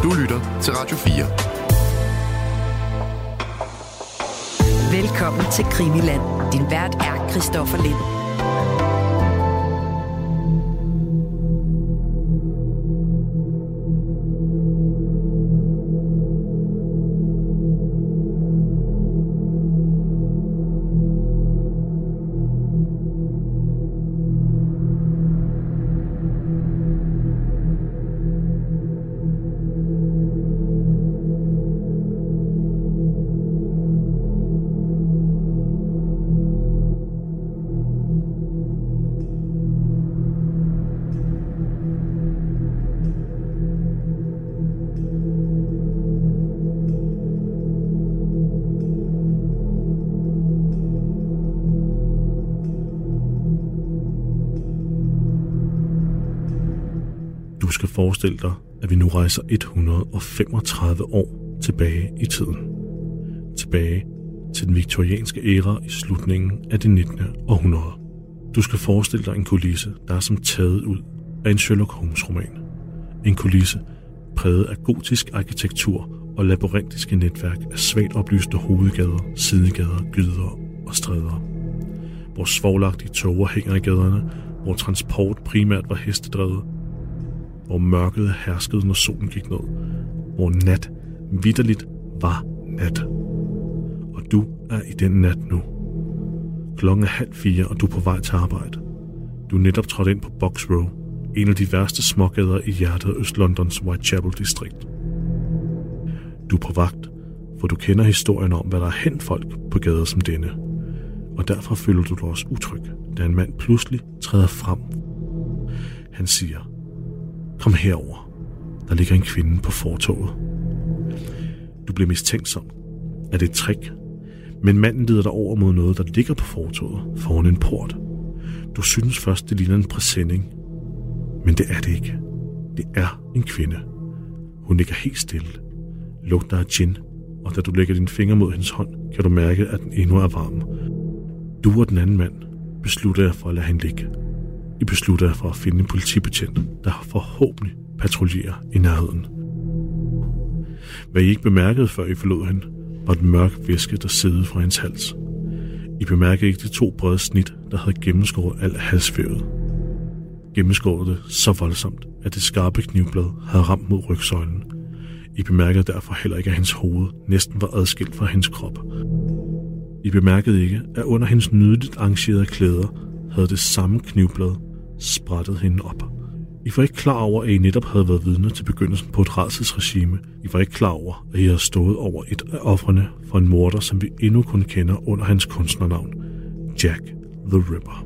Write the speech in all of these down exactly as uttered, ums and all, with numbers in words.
Du lytter til Radio fire. Velkommen til Krimiland. Din vært er Christoffer Lind. Du skal forestille dig, at vi nu rejser et hundrede og femogtredive år tilbage i tiden. Tilbage til den viktorianske æra i slutningen af det nittende århundrede. Du skal forestille dig en kulisse, der er som taget ud af en Sherlock Holmes-roman. En kulisse præget af gotisk arkitektur og labyrintiske netværk af svagt oplyste hovedgader, sidegader, gyder og stræder. Hvor svovlagtige toger hænger i gaderne, hvor transport primært var hestedrevet, hvor mørket herskede, når solen gik ned, hvor nat vitterligt var nat. Og du er i den nat nu. Klokken er halv fire, og du er på vej til arbejde. Du er netop trådt ind på Box Row, en af de værste smågader i hjertet af Øst-Londons Whitechapel-distrikt. Du er på vagt, for du kender historien om, hvad der er hændt folk på gader som denne. Og derfor føler du dig også utryg, da en mand pludselig træder frem. Han siger: "Kom herover. Der ligger en kvinde på fortovet." Du bliver mistænksom. Er det et trick? Men manden leder dig over mod noget, der ligger på fortovet foran en port. Du synes først, det ligner en præsending. Men det er det ikke. Det er en kvinde. Hun ligger helt stille. Lugter af gin, og da du lægger dine fingre mod hendes hånd, kan du mærke, at den endnu er varm. Du og den anden mand beslutter jer for at lade hende ligge. I beslutter jer for at finde en politibetjent, der forhåbentlig patruljerer i nærheden. Hvad I ikke bemærkede, før I forlod hende, var den mørk væske, der sidde fra hendes hals. I bemærkede ikke de to brede snit, der havde gennemskåret al halsvævet. Gennemskåret det så voldsomt, at det skarpe knivblad havde ramt mod rygsøjlen. I bemærkede derfor heller ikke, at hendes hoved næsten var adskilt fra hendes krop. I bemærkede ikke, at under hendes nydeligt arrangerede klæder havde det samme knivblad sprættet hende op. I var ikke klar over, at I netop havde været vidne til begyndelsen på et rædselsregime. I var ikke klar over, at I havde stået over et af ofrene for en morder, som vi endnu kun kender under hans kunstnernavn, Jack the Ripper.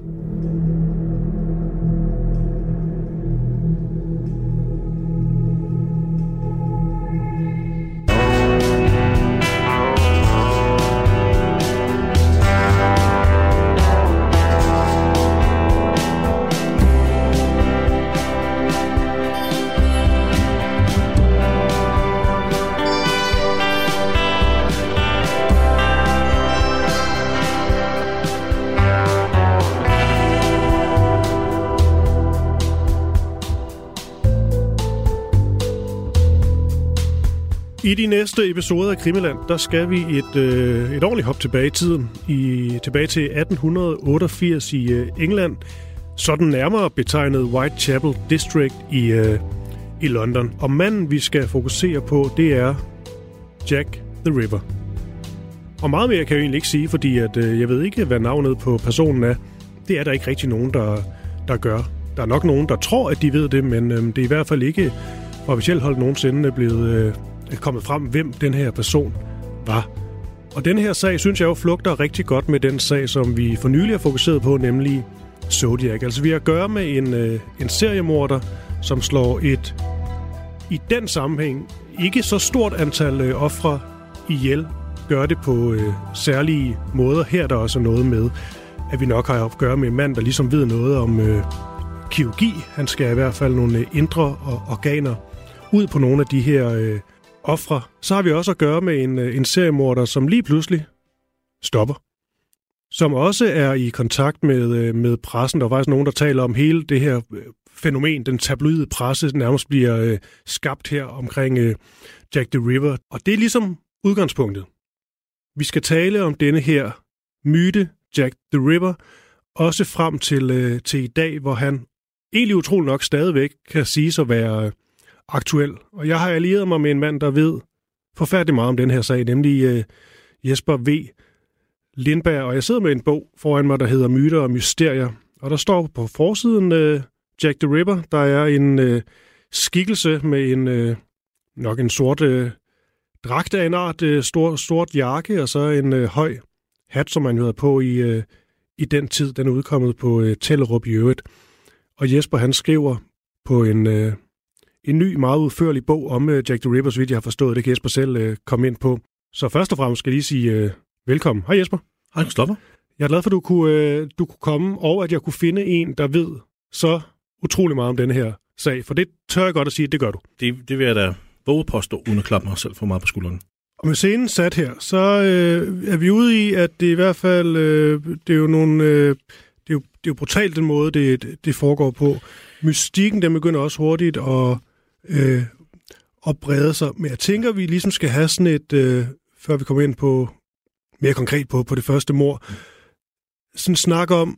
I de næste episoder af Krimiland, der skal vi et, øh, et ordentligt hop tilbage i tiden. I, tilbage til atten otteogfirs i øh, England. Sådan nærmere betegnet Whitechapel District i, øh, i London. Og manden, vi skal fokusere på, det er Jack the Ripper. Og meget mere kan jeg egentlig ikke sige, fordi at, øh, jeg ved ikke, hvad navnet på personen er. Det er der ikke rigtig nogen, der, der gør. Der er nok nogen, der tror, at de ved det, men øh, det er i hvert fald ikke officielt holdt nogensinde blevet... Øh, kommet frem, hvem den her person var. Og den her sag, synes jeg jo, flugter rigtig godt med den sag, som vi for nylig har fokuseret på, nemlig Zodiac. Altså, vi har at gøre med en, øh, en seriemorder, som slår et, i den sammenhæng, ikke så stort antal øh, ofre ihjel, gør det på øh, særlige måder. Her er der også noget med, at vi nok har at gøre med en mand, der ligesom ved noget om øh, kirurgi. Han skal i hvert fald nogle øh, indre og organer ud på nogle af de her øh, ofre. Så har vi også at gøre med en, en seriemorder, som lige pludselig stopper. som også er i kontakt med, med pressen. Der er faktisk nogen, der taler om hele det her fænomen, den tabloide presse, nærmest bliver øh, skabt her omkring øh, Jack the Ripper. Og det er ligesom udgangspunktet. Vi skal tale om denne her myte, Jack the Ripper, også frem til, øh, til i dag, hvor han egentlig utroligt nok stadigvæk kan siges at være øh, aktuel. Og jeg har allieret mig med en mand, der ved forfærdeligt meget om den her sag, nemlig øh, Jesper V. Lindberg. Og jeg sidder med en bog foran mig, der hedder Myter og Mysterier. Og der står på forsiden øh, Jack the Ripper. Der er en øh, skikkelse med en øh, nok en sort øh, dragt af en art, øh, stor, stort jakke, og så en øh, høj hat, som man jo havde på i, øh, i den tid. Den er udkommet på øh, Tellerup i øvrigt. Og Jesper, han skriver på en, øh, en ny, meget udførlig bog om øh, Jack the Ripper, så vidt jeg har forstået. Det kan Jesper selv øh, komme ind på. Så først og fremmest skal jeg lige sige øh, velkommen. Hej Jesper. Hej Christoffer. Jeg er glad for, at du kunne, øh, du kunne komme, og at jeg kunne finde en, der ved så utrolig meget om denne her sag. For det tør jeg godt at sige, at det gør du. Det, det vil jeg da våge påstå, uden at klappe mig selv for meget på skulderen. Og med scenen sat her, så øh, er vi ude i, at det i hvert fald, øh, det er jo nogle, øh, det, er jo, det er jo brutalt den måde, det, det foregår på. Mystikken, den begynder også hurtigt at, øh, at brede sig. Men jeg tænker, at vi ligesom skal have sådan et, øh, før vi kommer ind på, mere konkret på, på det første mord, sådan snak om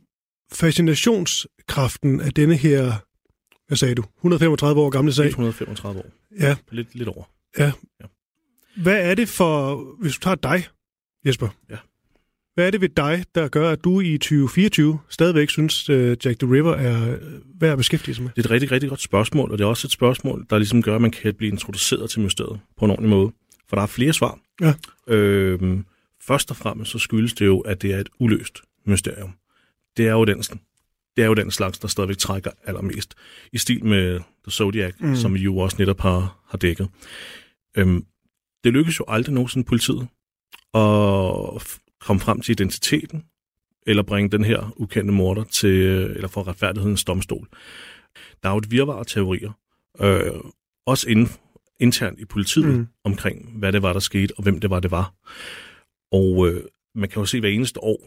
fascinationskraften af denne her, hvad sagde du, et hundrede og femogtredive år gamle sag? et hundrede og femogtredive år. Ja. Lidt, lidt over. Ja. ja. Hvad er det for, hvis du tager dig, Jesper? Ja. Hvad er det ved dig, der gør, at du i tyve fireogtyve stadigvæk synes, uh, Jack the Ripper er værd at beskæftige sig med? Det er et rigtig, rigtig godt spørgsmål, og det er også et spørgsmål, der ligesom gør, at man kan blive introduceret til mysteriet på en ordentlig måde. For der er flere svar. Ja. Øhm, først og fremmest så skyldes det jo, at det er et uløst mysterium. Det er jo den, det er jo den slags, der stadigvæk trækker allermest. I stil med The Zodiac, mm. som vi jo også netop har, har dækket. Øhm, det lykkes jo aldrig nogensinde politiet at komme frem til identiteten, eller bringe den her ukendte morder til, eller for retfærdighedens domstol. Der er jo et virvar af teorier, øh, også inden, internt i politiet, mm. omkring hvad det var, der skete, og hvem det var, det var. Og øh, man kan jo se hver eneste år,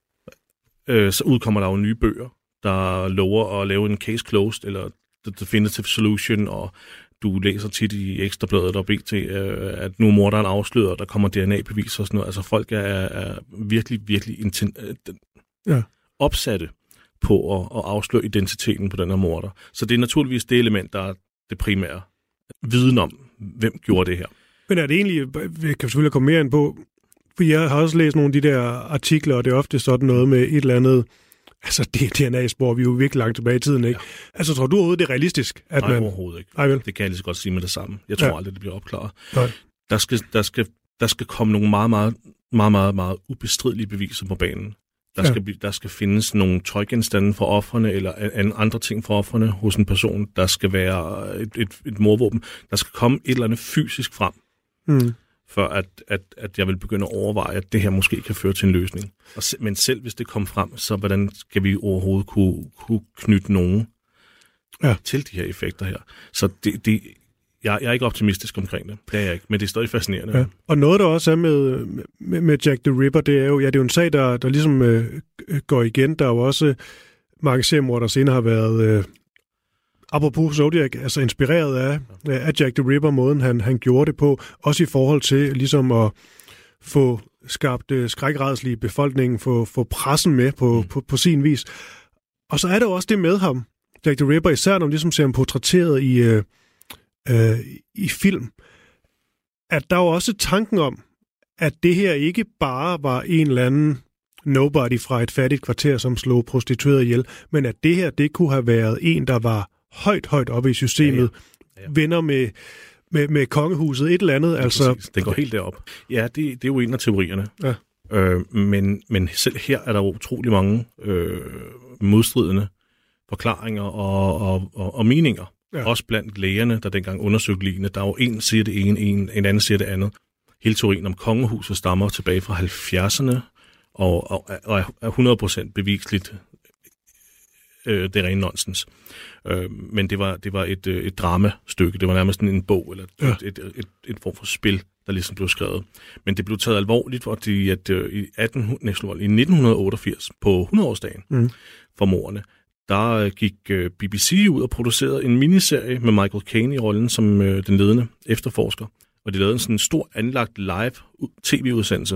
øh, så udkommer der jo nye bøger, der lover at lave en case closed, eller the definitive solution, og du læser tit i Ekstrabladet og B T, øh, at nu er morderen afsløret, og der kommer D N A-bevis og sådan noget. Altså folk er, er virkelig, virkelig inten- øh, ja. opsatte på at, at afsløre identiteten på den her morder. Så det er naturligvis det element, der er det primære. Viden om, hvem gjorde det her. Men er det egentlig, jeg kan selvfølgelig komme mere ind på, for jeg har også læst nogle af de der artikler, og det er ofte sådan noget med et eller andet, altså det D N A-spor, vi er jo virkelig langt tilbage i tiden, ikke? Ja. Altså tror du overhovedet, det er realistisk? At Nej, man... overhovedet ikke. Nej, vel? Det kan jeg lige så godt sige med det samme. Jeg tror ja. aldrig, det bliver opklaret. Nej. Der skal, der, skal, der skal komme nogle meget, meget, meget, meget, meget ubestridelige beviser på banen. Der, ja. skal, der skal findes nogle tøjgenstande for ofrene, eller andre ting for ofrene hos en person. Der skal være et, et, et mordvåben. Der skal komme et eller andet fysisk frem, mm. for at, at, at jeg vil begynde at overveje, at det her måske kan føre til en løsning. Og se, men selv hvis det kommer frem, så hvordan skal vi overhovedet kunne, kunne knytte nogen ja. til de her effekter her? Så det... det Jeg, jeg er ikke optimistisk omkring det. Det er jeg ikke, men det er stadig fascinerende. Ja. Og noget, der også er med, med, med Jack the Ripper, det er jo, ja, det er jo en sag, der, der ligesom øh, går igen. Der er jo også mange seriemord, der senere har været, øh, apropos Zodiac, altså inspireret af, ja. af Jack the Ripper, måden han, han gjorde det på. Også i forhold til ligesom at få skabt øh, skrækrædslige befolkningen, få, få pressen med på, mm. på, på sin vis. Og så er der jo også det med ham, Jack the Ripper, især når man ligesom ser ham portrætteret i... Øh, Øh, i film, at der var også tanken om, at det her ikke bare var en eller anden nobody fra et fattigt kvarter, som slog prostitueret ihjel, men at det her, det kunne have været en, der var højt, højt oppe i systemet, ja, ja. Ja. venner med, med, med kongehuset, et eller andet. Ja, altså, det går helt derop. Ja, det, det er jo en af teorierne. Ja. Øh, men, men selv her er der jo utrolig mange øh, modstridende forklaringer og, og, og, og meninger. Ja. Også blandt lægerne, der dengang undersøgte ligene. Der er jo en siger det ene, en, en anden siger det andet. Hele teorien om kongehuset stammer tilbage fra halvfjerdserne, og, og, og er hundrede procent bevisligt øh, det er ren nonsens. Øh, men det var, det var et, et dramastykke. Det var nærmest en bog, eller ja. et, et, et, et form for spil der ligesom blev skrevet. Men det blev taget alvorligt, fordi at, øh, i, atten, næsten, i nitten otteogfirs, på hundrede-årsdagen mm. for mordene, der øh, gik øh, B B C ud og producerede en miniserie med Michael Caine i rollen som øh, den ledende efterforsker. Og de lavede en sådan stor anlagt live tv-udsendelse,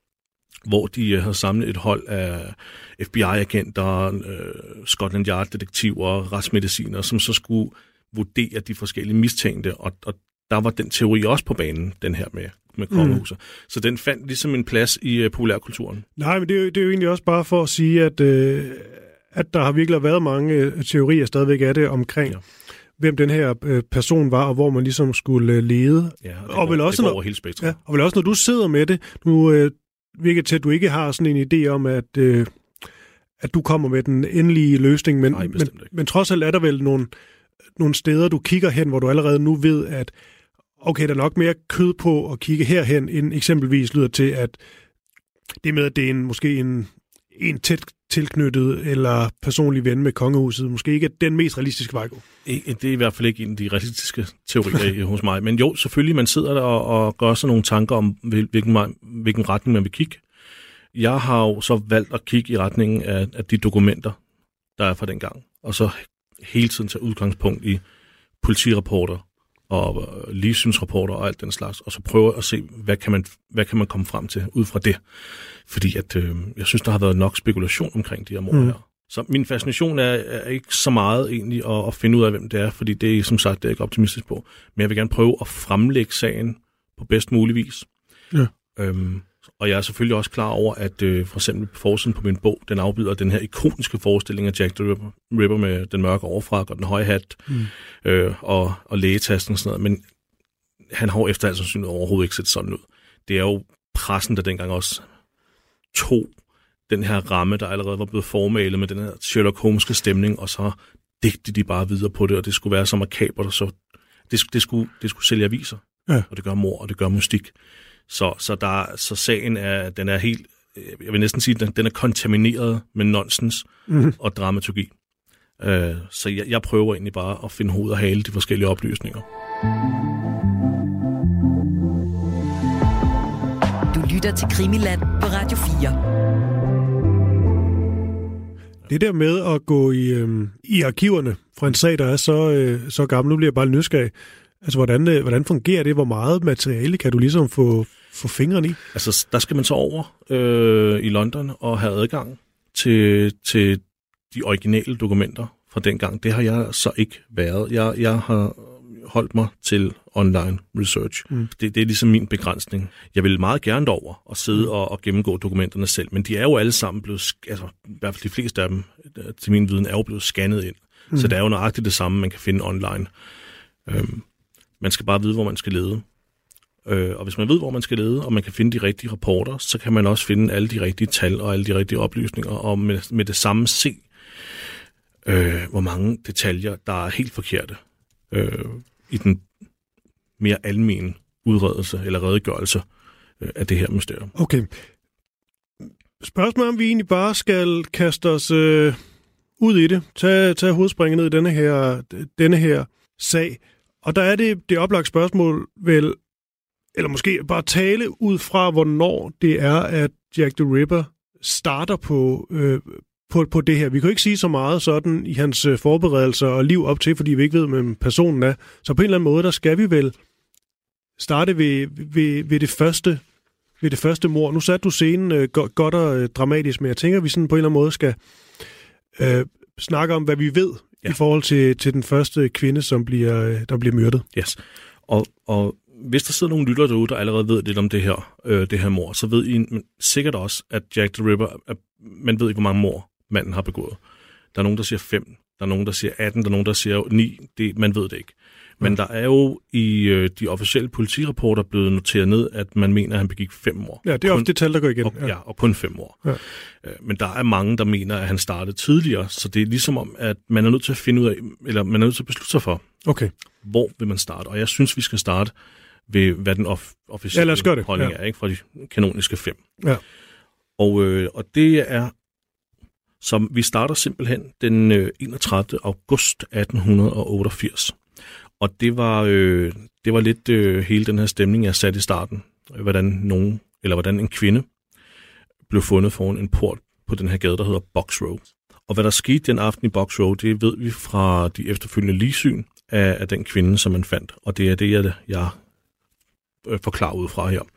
hvor de øh, havde samlet et hold af F B I-agenter, øh, Scotland Yard-detektiver, retsmediciner, som så skulle vurdere de forskellige mistænkte, og, og der var den teori også på banen, den her med, med kongehuset. Mm. Så den fandt ligesom en plads i uh, populærkulturen. Nej, men det er, jo, det er jo egentlig også bare for at sige, at, øh, at der har virkelig været mange øh, teorier stadigvæk af det omkring, ja. hvem den her øh, person var, og hvor man ligesom skulle øh, lede. Ja, og det, og går, vel også, det går når, over hele spektrum. Ja, og vel også, når du sidder med det, nu øh, virker til, at du ikke har sådan en idé om, at, øh, at du kommer med den endelige løsning, men, Nej, men, men trods alt er der vel nogle, nogle steder, du kigger hen, hvor du allerede nu ved, at okay, der er nok mere kød på at kigge herhen, end eksempelvis lyder til, at det med, at det er en, måske en, en tæt tilknyttet eller personlig ven med kongehuset, måske ikke er den mest realistiske vej. Det er i hvert fald ikke en af de realistiske teorier hos mig. Men jo, selvfølgelig, man sidder der og, og gør sig nogle tanker om, hvilken, hvilken retning man vil kigge. Jeg har jo så valgt at kigge i retningen af, af de dokumenter, der er fra den gang. Og så hele tiden tage udgangspunkt i politirapporter, og livssynsrapporter og alt den slags, og så prøve at se, hvad kan man, hvad kan man komme frem til ud fra det. Fordi at, øh, jeg synes, der har været nok spekulation omkring de her mord her. Mm. Så min fascination er, er ikke så meget egentlig at, at finde ud af, hvem det er, fordi det er, som sagt, det er ikke optimistisk på. Men jeg vil gerne prøve at fremlægge sagen på bedst mulig vis. Ja. Øhm, og jeg er selvfølgelig også klar over, at øh, for eksempel på forsiden på min bog, den afbyder den her ikoniske forestilling af Jack the Ripper, Ripper med den mørke overfrak og den høje hat mm. øh, og, og lægetasten og sådan noget. Men han har jo efter alt sandsynligt overhovedet ikke set sådan ud. Det er jo pressen, der dengang også tog den her ramme, der allerede var blevet formalet med den her Sherlock Holmeske stemning, og så digtede de bare videre på det, og det skulle være så makabert, og så det, det, skulle, det skulle sælge aviser. Ja. Og det gør mord, og det gør mystik. Så, så, der, så sagen er, den er helt, jeg vil næsten sige, den, den er kontamineret med nonsens mm. og dramaturgi. Uh, så jeg, jeg prøver egentlig bare at finde hoved og hale de forskellige oplysninger. Du lytter til Krimiland på Radio fire. Det der med at gå i, øh, i arkiverne fra en sag, der er så, øh, så gammel, nu bliver jeg bare nysgerrig. Altså, hvordan, øh, hvordan fungerer det? Hvor meget materiale kan du ligesom få, få fingrene i? Altså, der skal man så over øh, i London og have adgang til, til de originale dokumenter fra dengang. Det har jeg så ikke været. Jeg, jeg har holdt mig til online research. Mm. Det, det er ligesom min begrænsning. Jeg vil meget gerne derover og sidde mm. og, og gennemgå dokumenterne selv, men de er jo alle sammen blevet, altså i hvert fald de fleste af dem, til min viden, er jo blevet scannet ind. Mm. Så det er jo nøjagtigt det samme, man kan finde online. Øhm, man skal bare vide, hvor man skal lede. Øh, og hvis man ved, hvor man skal lede, og man kan finde de rigtige rapporter, så kan man også finde alle de rigtige tal og alle de rigtige oplysninger, og med, med det samme se, øh, hvor mange detaljer, der er helt forkerte øh, i den mere almene udredelse eller redegørelse øh, af det her mysterium. Okay. Spørgsmålet om vi egentlig bare skal kaste os øh, ud i det. Tag, tag hovedspringet ned i denne her, denne her sag. Og der er det, det oplagt spørgsmål vel, eller måske bare tale ud fra, hvornår det er, at Jack the Ripper starter på, øh, på, på det her. Vi kan jo ikke sige så meget sådan i hans forberedelser og liv op til, fordi vi ikke ved, hvem personen er. Så på en eller anden måde, der skal vi vel starte ved, ved, ved, det, første, ved det første mord. Nu satte du scenen øh, godt og øh, dramatisk, men jeg tænker, at vi sådan på en eller anden måde skal øh, snakke om, hvad vi ved ja. i forhold til, til den første kvinde, som bliver, der bliver myrdet. Yes. Og, og hvis der sidder nogle lyttere derude, der allerede ved lidt om det her, øh, det her mord, så ved I sikkert også, at Jack the Ripper, at man ved ikke, hvor mange mord manden har begået. Der er nogen, der siger fem, der er nogen, der siger atten, der er nogen, der siger ni, det, man ved det ikke. Men ja. der er jo i øh, de officielle politirapporter blevet noteret ned, at man mener, at han begik fem mord. Ja, det er ofte det tal, der går igen. Og, ja. ja, og kun fem mord. Ja. Øh, men der er mange, der mener, at han startede tidligere, så det er ligesom om, at man er nødt til at finde ud af, eller man er nødt til at beslutte sig for, okay. hvor vil man starte. Og jeg synes, vi skal starte ved, hvad den off- officielle ja, holdning ja. er, ikke, fra de kanoniske fem. Ja. Og, øh, og det er, som vi starter simpelthen den øh, enogtredivte august atten otteogfirs. Og det var, øh, det var lidt øh, hele den her stemning, jeg satte i starten. Hvordan nogen, eller hvordan en kvinde blev fundet foran en port på den her gade, der hedder Box Row. Og hvad der skete den aften i Box Row, det ved vi fra de efterfølgende ligsyn af, af den kvinde, som man fandt. Og det er det, jeg, jeg øh, forklarer ud fra her.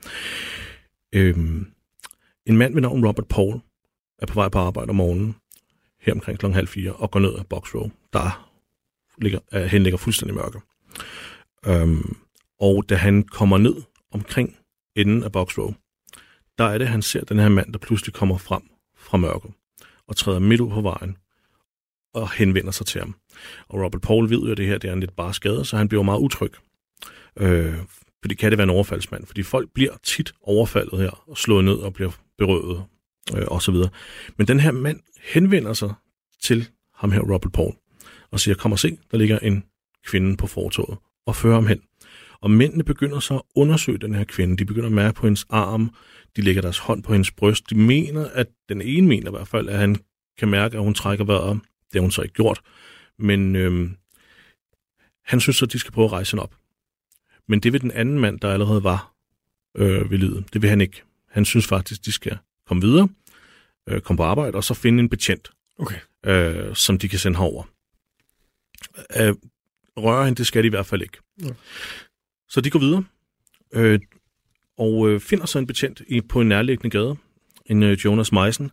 Øhm, en mand ved navn Robert Paul er på vej på arbejde om morgenen, her omkring klokken halv fire, og går ned ad Box Row, der ligger, øh, hen ligger fuldstændig mørke. Øhm, og da han kommer ned omkring enden af Box Row, der er det, han ser den her mand, der pludselig kommer frem fra mørket, og træder midt ud på vejen, og henvender sig til ham. Og Robert Paul ved jo, at det her det er en lidt bare skade, så han bliver meget utryg. Øh, fordi kan det være en overfaldsmand? Fordi folk bliver tit overfaldet her, og slået ned og bliver berøvet, øh, osv. Men den her mand henvender sig til ham her, Robert Paul, og siger, kom og se, der ligger en kvinde på fortovet, og fører ham hen. Og mændene begynder så at undersøge den her kvinde. De begynder at mærke på hendes arm. De lægger deres hånd på hendes bryst. De mener, at den ene mener i hvert fald, at han kan mærke, at hun trækker vejret. Det har hun så ikke gjort. Men øhm, han synes så, at de skal prøve at rejse hende op. Men det vil den anden mand, der allerede var øh, ved livet, det vil han ikke. Han synes faktisk, de skal komme videre, øh, komme på arbejde, og så finde en betjent, okay. øh, som de kan sende herover. Øh, røre hende, det skal de i hvert fald ikke. Ja. Så de går videre, øh, og øh, finder så en betjent i, på en nærliggende gade, en øh, Jonas Meisen.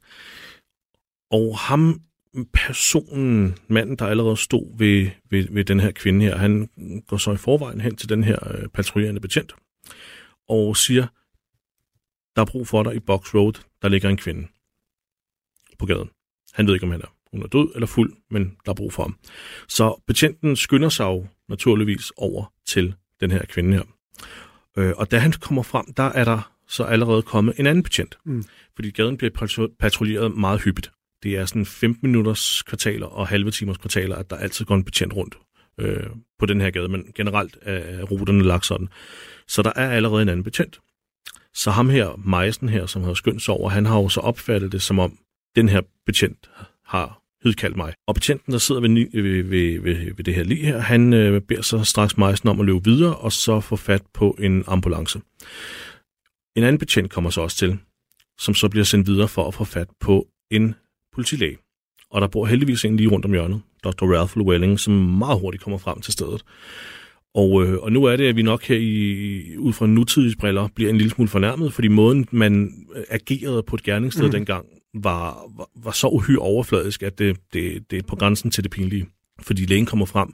Og ham, personen, manden, der allerede stod ved, ved, ved den her kvinde her, han går så i forvejen hen til den her øh, patruljerende betjent, og siger, der er brug for dig i Box Road, der ligger en kvinde på gaden. Han ved ikke, om han er, hun er død eller fuld, men der er brug for ham. Så betjenten skynder sig jo naturligvis over til den her kvinde her. Øh, og da han kommer frem, der er der så allerede kommet en anden betjent. Mm. Fordi gaden bliver patruljeret meget hyppigt. Det er sådan femten minutters kvartaler og halve timers kvartaler, at der altid går en betjent rundt øh, på den her gade, men generelt er ruterne lagt sådan. Så der er allerede en anden betjent. Så ham her, Meisen her, som havde skyndt sig over, han har jo så opfattet det, som om den her betjent har hidkaldt mig. Og betjenten, der sidder ved, ved, ved, ved, ved det her lig her, han øh, beder så straks Meisen om at løbe videre, og så få fat på en ambulance. En anden betjent kommer så også til, som så bliver sendt videre for at få fat på en politilæge. Og der bor heldigvis en lige rundt om hjørnet, doktor Ralph Llewellyn, som meget hurtigt kommer frem til stedet. Og, øh, og nu er det, at vi nok her i, ud fra nutidige briller bliver en lille smule fornærmet, fordi måden, man agerede på et gerningssted mm. dengang, var, var, var så uhyre overfladisk, at det, det, det er på grænsen til det pinlige. Fordi lægen kommer frem,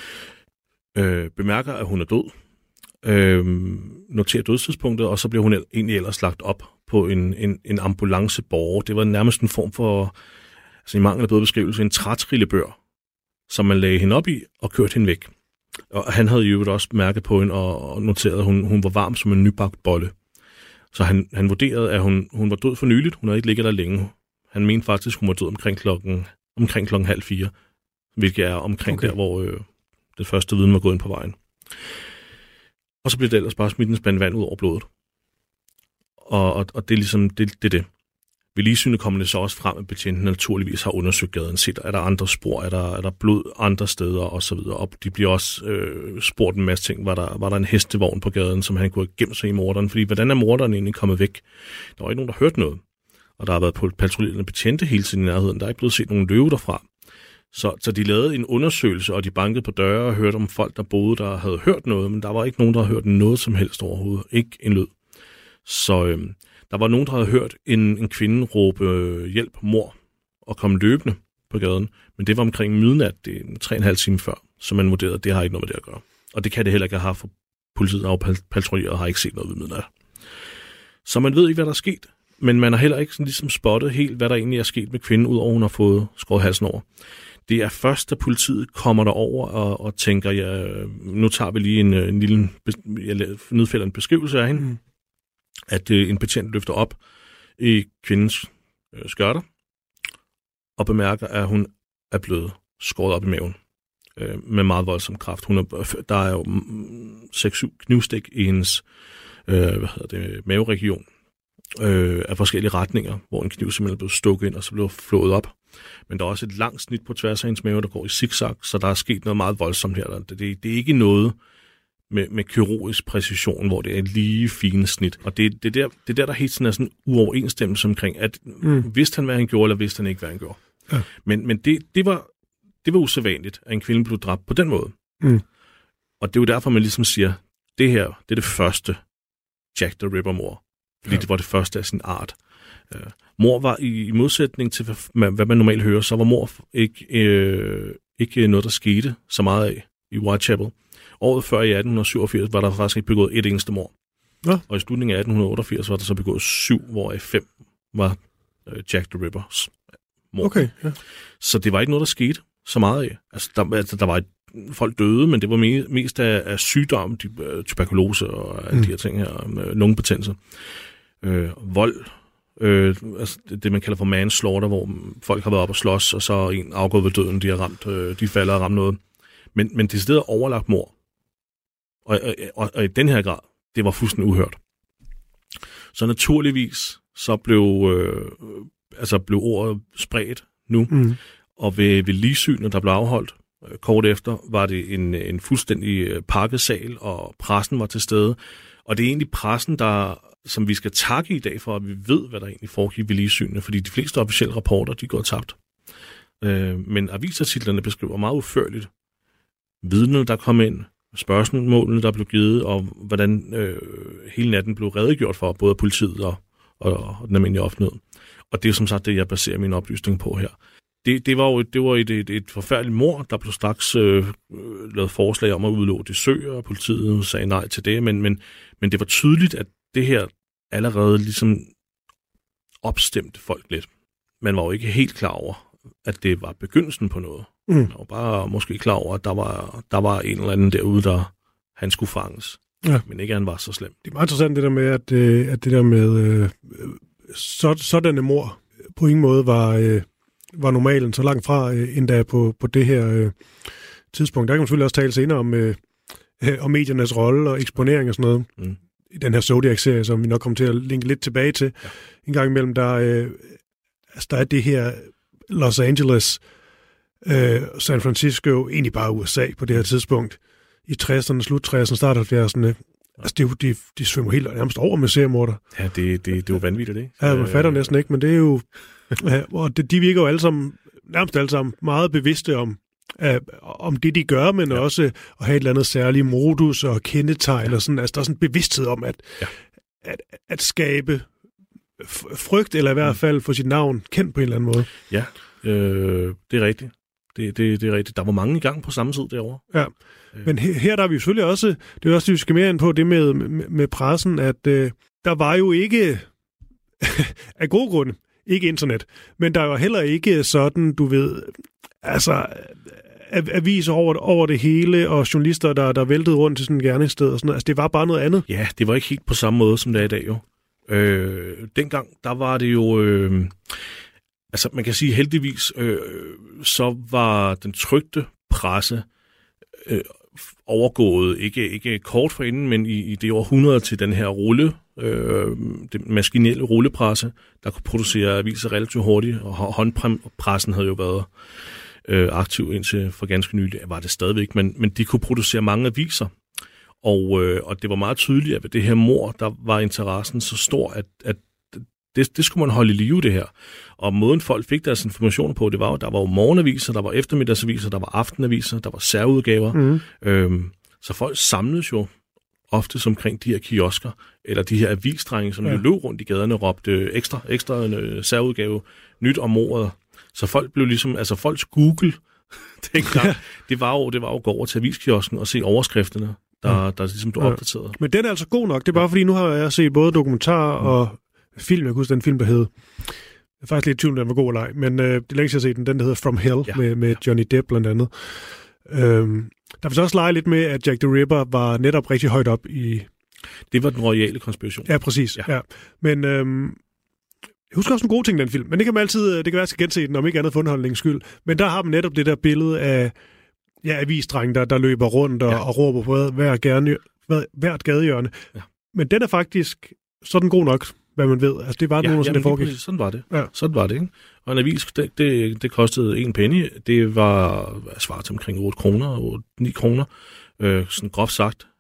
øh, bemærker, at hun er død, øh, noterer dødstidspunktet, og så bliver hun egentlig ellers lagt op på en, en, en ambulanceborger. Det var nærmest en form for, altså i mangel af bedre beskrivelse, en trætrillebør, som man lagde hende op i og kørte hende væk. Og han havde jo også mærket på hende og noteret, at hun, hun var varm som en nybagt bolle. Så han, han vurderede, at hun, hun var død for nyligt. Hun havde ikke ligget der længe. Han mente faktisk, at hun var død omkring klokken, omkring klokken halv fire, hvilket er omkring okay. der, hvor øh, det første viden var gået ind på vejen. Og så blev det ellers bare smidt en spand vand ud over blodet. Og, og, og det er ligesom det, det, det. Ved ligsynet kommer det så også frem, at betjenten naturligvis har undersøgt gaden, set, er der andre spor, er der, er der blod andre steder osv. Og de bliver også øh, spurgt en masse ting. Var der, var der en hestevogn på gaden, som han kunne have gemt sig i morderen? Fordi hvordan er morderen egentlig kommet væk? Der var ikke nogen, der hørte noget. Og der har været på patruljerende betjente hele tiden i nærheden. Der er ikke blevet set nogen løve derfra. Så, så de lavede en undersøgelse, og de bankede på døre og hørte om folk, der boede, der havde hørt noget. Men der var ikke nogen, der havde hørt noget som helst overhovedet. Ikke en lyd. Så øh, der var nogen, der havde hørt en, en kvinde råbe øh, hjælp, mor, og komme løbende på gaden. Men det var omkring midnat, det er tre og en halv time før, så man vurderede, at det har ikke noget med det at gøre. Og det kan det heller ikke have, for politiet har patruljeret og har ikke set noget ved midnat. Så man ved ikke, hvad der er sket, men man har heller ikke sådan ligesom spottet helt, hvad der egentlig er sket med kvinden, udover hun har fået skåret halsen over. Det er først, da politiet kommer derover og, og tænker, ja, nu tager vi lige en, en lille, jeg nedfælder en beskrivelse af hende, mm. at øh, en betjent løfter op i kvindens øh, skørter og bemærker, at hun er blevet skåret op i maven øh, med meget voldsom kraft. Hun er, der er jo seks syv knivstik i hendes øh, hvad hedder det, maveregion øh, af forskellige retninger, hvor en kniv simpelthen er blevet stukket ind og så blev flået op. Men der er også et langt snit på tværs af hendes mave, der går i zigzag, så der er sket noget meget voldsomt her. Det, det, det er ikke noget, med, med kirurgisk præcision, hvor det er lige fine snit. Og det, det, der, det der, der helt sådan er sådan uoverensstemmelse omkring, at mm. vidste han, hvad han gjorde, eller vidste han ikke, hvad han gjorde. Ja. Men, men det, det, var, det var usædvanligt, at en kvinde blev dræbt på den måde. Mm. Og det er jo derfor, man ligesom siger, det her, det er det første Jack the Ripper-mord. Fordi ja. det var det første af sin art. Uh, mord var i, i modsætning til, hvad, hvad man normalt hører, så var mord ikke, øh, ikke noget, der skete så meget af i Whitechapel. Året før i atten syvogfirs var der faktisk ikke begået et eneste mord. Ja. Og i slutningen af atten otteogfirs var der så begået syv, hvoraf fem var øh, Jack the Rippers mord. Okay, ja. Så det var ikke noget, der skete så meget af. Altså, der, altså, der var et, folk døde, men det var me, mest af, af sygdom, de, øh, tuberkulose og alle mm. de her ting her, øh, lungebetændelse. Øh, vold, øh, altså det, det man kalder for manslaughter, hvor folk har været op og slås, og så en afgået ved døden, de har ramt, øh, de falder og ramt noget. Men, men det stedet overlagt mord. Og, og, og, og i den her grad, det var fuldstændig uhørt. Så naturligvis, så blev, øh, altså blev ordet spredt nu, mm. og ved, ved ligsynet, der blev afholdt øh, kort efter, var det en, en fuldstændig pakket sal, og pressen var til stede. Og det er egentlig pressen, der, som vi skal takke i dag for, at vi ved, hvad der egentlig foregik ved ligsynet, fordi de fleste officielle rapporter, de går tabt. Øh, men avisartiklerne beskriver meget udførligt vidnerne, der kom ind, spørgsmålene, der blev givet, og hvordan øh, hele natten blev redegjort for, både af politiet og, og, og den almindelige offentlighed. Og det er som sagt det, jeg baserer min oplysning på her. Det, det var jo det var et, et, et forfærdeligt mord. Der blev straks øh, lavet forslag om at udelukke det søger, og politiet sagde nej til det, men, men, men det var tydeligt, at det her allerede ligesom opstemte folk lidt. Man var jo ikke helt klar over, at det var begyndelsen på noget. Mm. Man var bare måske klar over, at der var, der var en eller anden derude, der han skulle fanges. Ja. Men ikke, at han var så slem. Det er meget interessant det der med, at, øh, at det der med øh, så, sådanne mord på ingen måde var, øh, var normalen så langt fra, øh, endda på, på det her øh, tidspunkt. Der kan man selvfølgelig også tale senere om, øh, om mediernes rolle og eksponering og sådan noget. Mm. I den her Zodiac-serie, som vi nok kommer til at linke lidt tilbage til. Ja. En gang imellem, der, øh, altså, der er det her Los Angeles, øh, San Francisco, egentlig bare U S A på det her tidspunkt. I tresserne, slut tresserne, start halvfjerdserne. Altså, det, de, de svømmer helt nærmest over med seriemorder. Ja, det, det, det er jo vanvittigt, ikke? Ja, man fatter næsten ikke, men det er jo... ja, og det, de virker jo alle sammen, nærmest alle sammen, meget bevidste om, uh, om det, de gør, men ja. også at have et eller andet særligt modus og kendetegn, ja. og sådan. Altså, der er sådan en bevidsthed om, at, ja. at, at skabe frygt, eller i hvert fald få sit navn kendt på en eller anden måde. Ja, øh, det er rigtigt. Det, det, det er rigtigt. Der var mange i gang på samme tid derovre. Ja, men her, her der er vi jo selvfølgelig også, det er også, det vi skal mere ind på, det med, med, med pressen, at øh, der var jo ikke, af gode grunde, ikke internet, men der var heller ikke sådan, du ved, altså aviser over, over det hele, og journalister, der, der væltede rundt til sådan en gerningssted og sådan noget. Altså, det var bare noget andet. Ja, det var ikke helt på samme måde, som det er i dag jo. Øh, dengang, der var det jo... Øh, altså, man kan sige heldigvis, øh, så var den trykte presse øh, overgået, ikke, ikke kort forinden, men i, i det århundrede til den her rulle, øh, den maskinelle rullepresse, der kunne producere aviser relativt hurtigt, og håndpressen havde jo været øh, aktiv indtil for ganske nylig, var det stadigvæk, men, men de kunne producere mange aviser. Og, øh, og det var meget tydeligt, at ved det her mord, der var interessen så stor, at, at det, det skulle man holde i live, det her. Og måden folk fik deres informationer på, det var jo, der var jo morgenaviser, der var eftermiddagsaviser, der var aftenaviser, der var særudgaver. Mm. Øhm, så folk samledes jo ofte omkring de her kiosker, eller de her avisdrenge, som ja. jo løb rundt i gaderne og råbte ekstra, ekstra en, særudgave, nyt om mordet. Så folk blev ligesom, altså folks Google, dengang, ja. det var jo, det var jo at gå over til aviskiosken og se overskrifterne, der, ja. der ligesom blev opdateret. Ja. Men den er altså god nok. Det er bare fordi, nu har jeg set både dokumentar mm. og film. Jeg kan huske den film, der hed... Jeg er faktisk lidt i tvivl, om den var god eller ej, men øh, det længste jeg har set den, den der hedder From Hell, ja. med, med Johnny Depp blandt andet. Øhm, der var så også lege lidt med, at Jack the Ripper var netop rigtig højt op i... Det var den royale konspiration. Ja, præcis. Ja. Ja. Men øhm, jeg husker også en god ting i den film, men det kan man altid, det kan være, at jeg skal gense den, om ikke andet for underholdningens skyld. Men der har man netop det der billede af ja, avisdrenge, der, der løber rundt og, ja. og råber på hver gerne, hvert gadehjørne. Ja. Men den er faktisk sådan god nok, hvad man ved. Altså, det var ja, nogen, ja, der foregik. Sådan var det. Ja. Sådan var det, ikke? Og en avis, det, det, det kostede en penny. Det var svaret til omkring otte kroner, otte ni kroner. Øh, sådan groft sagt.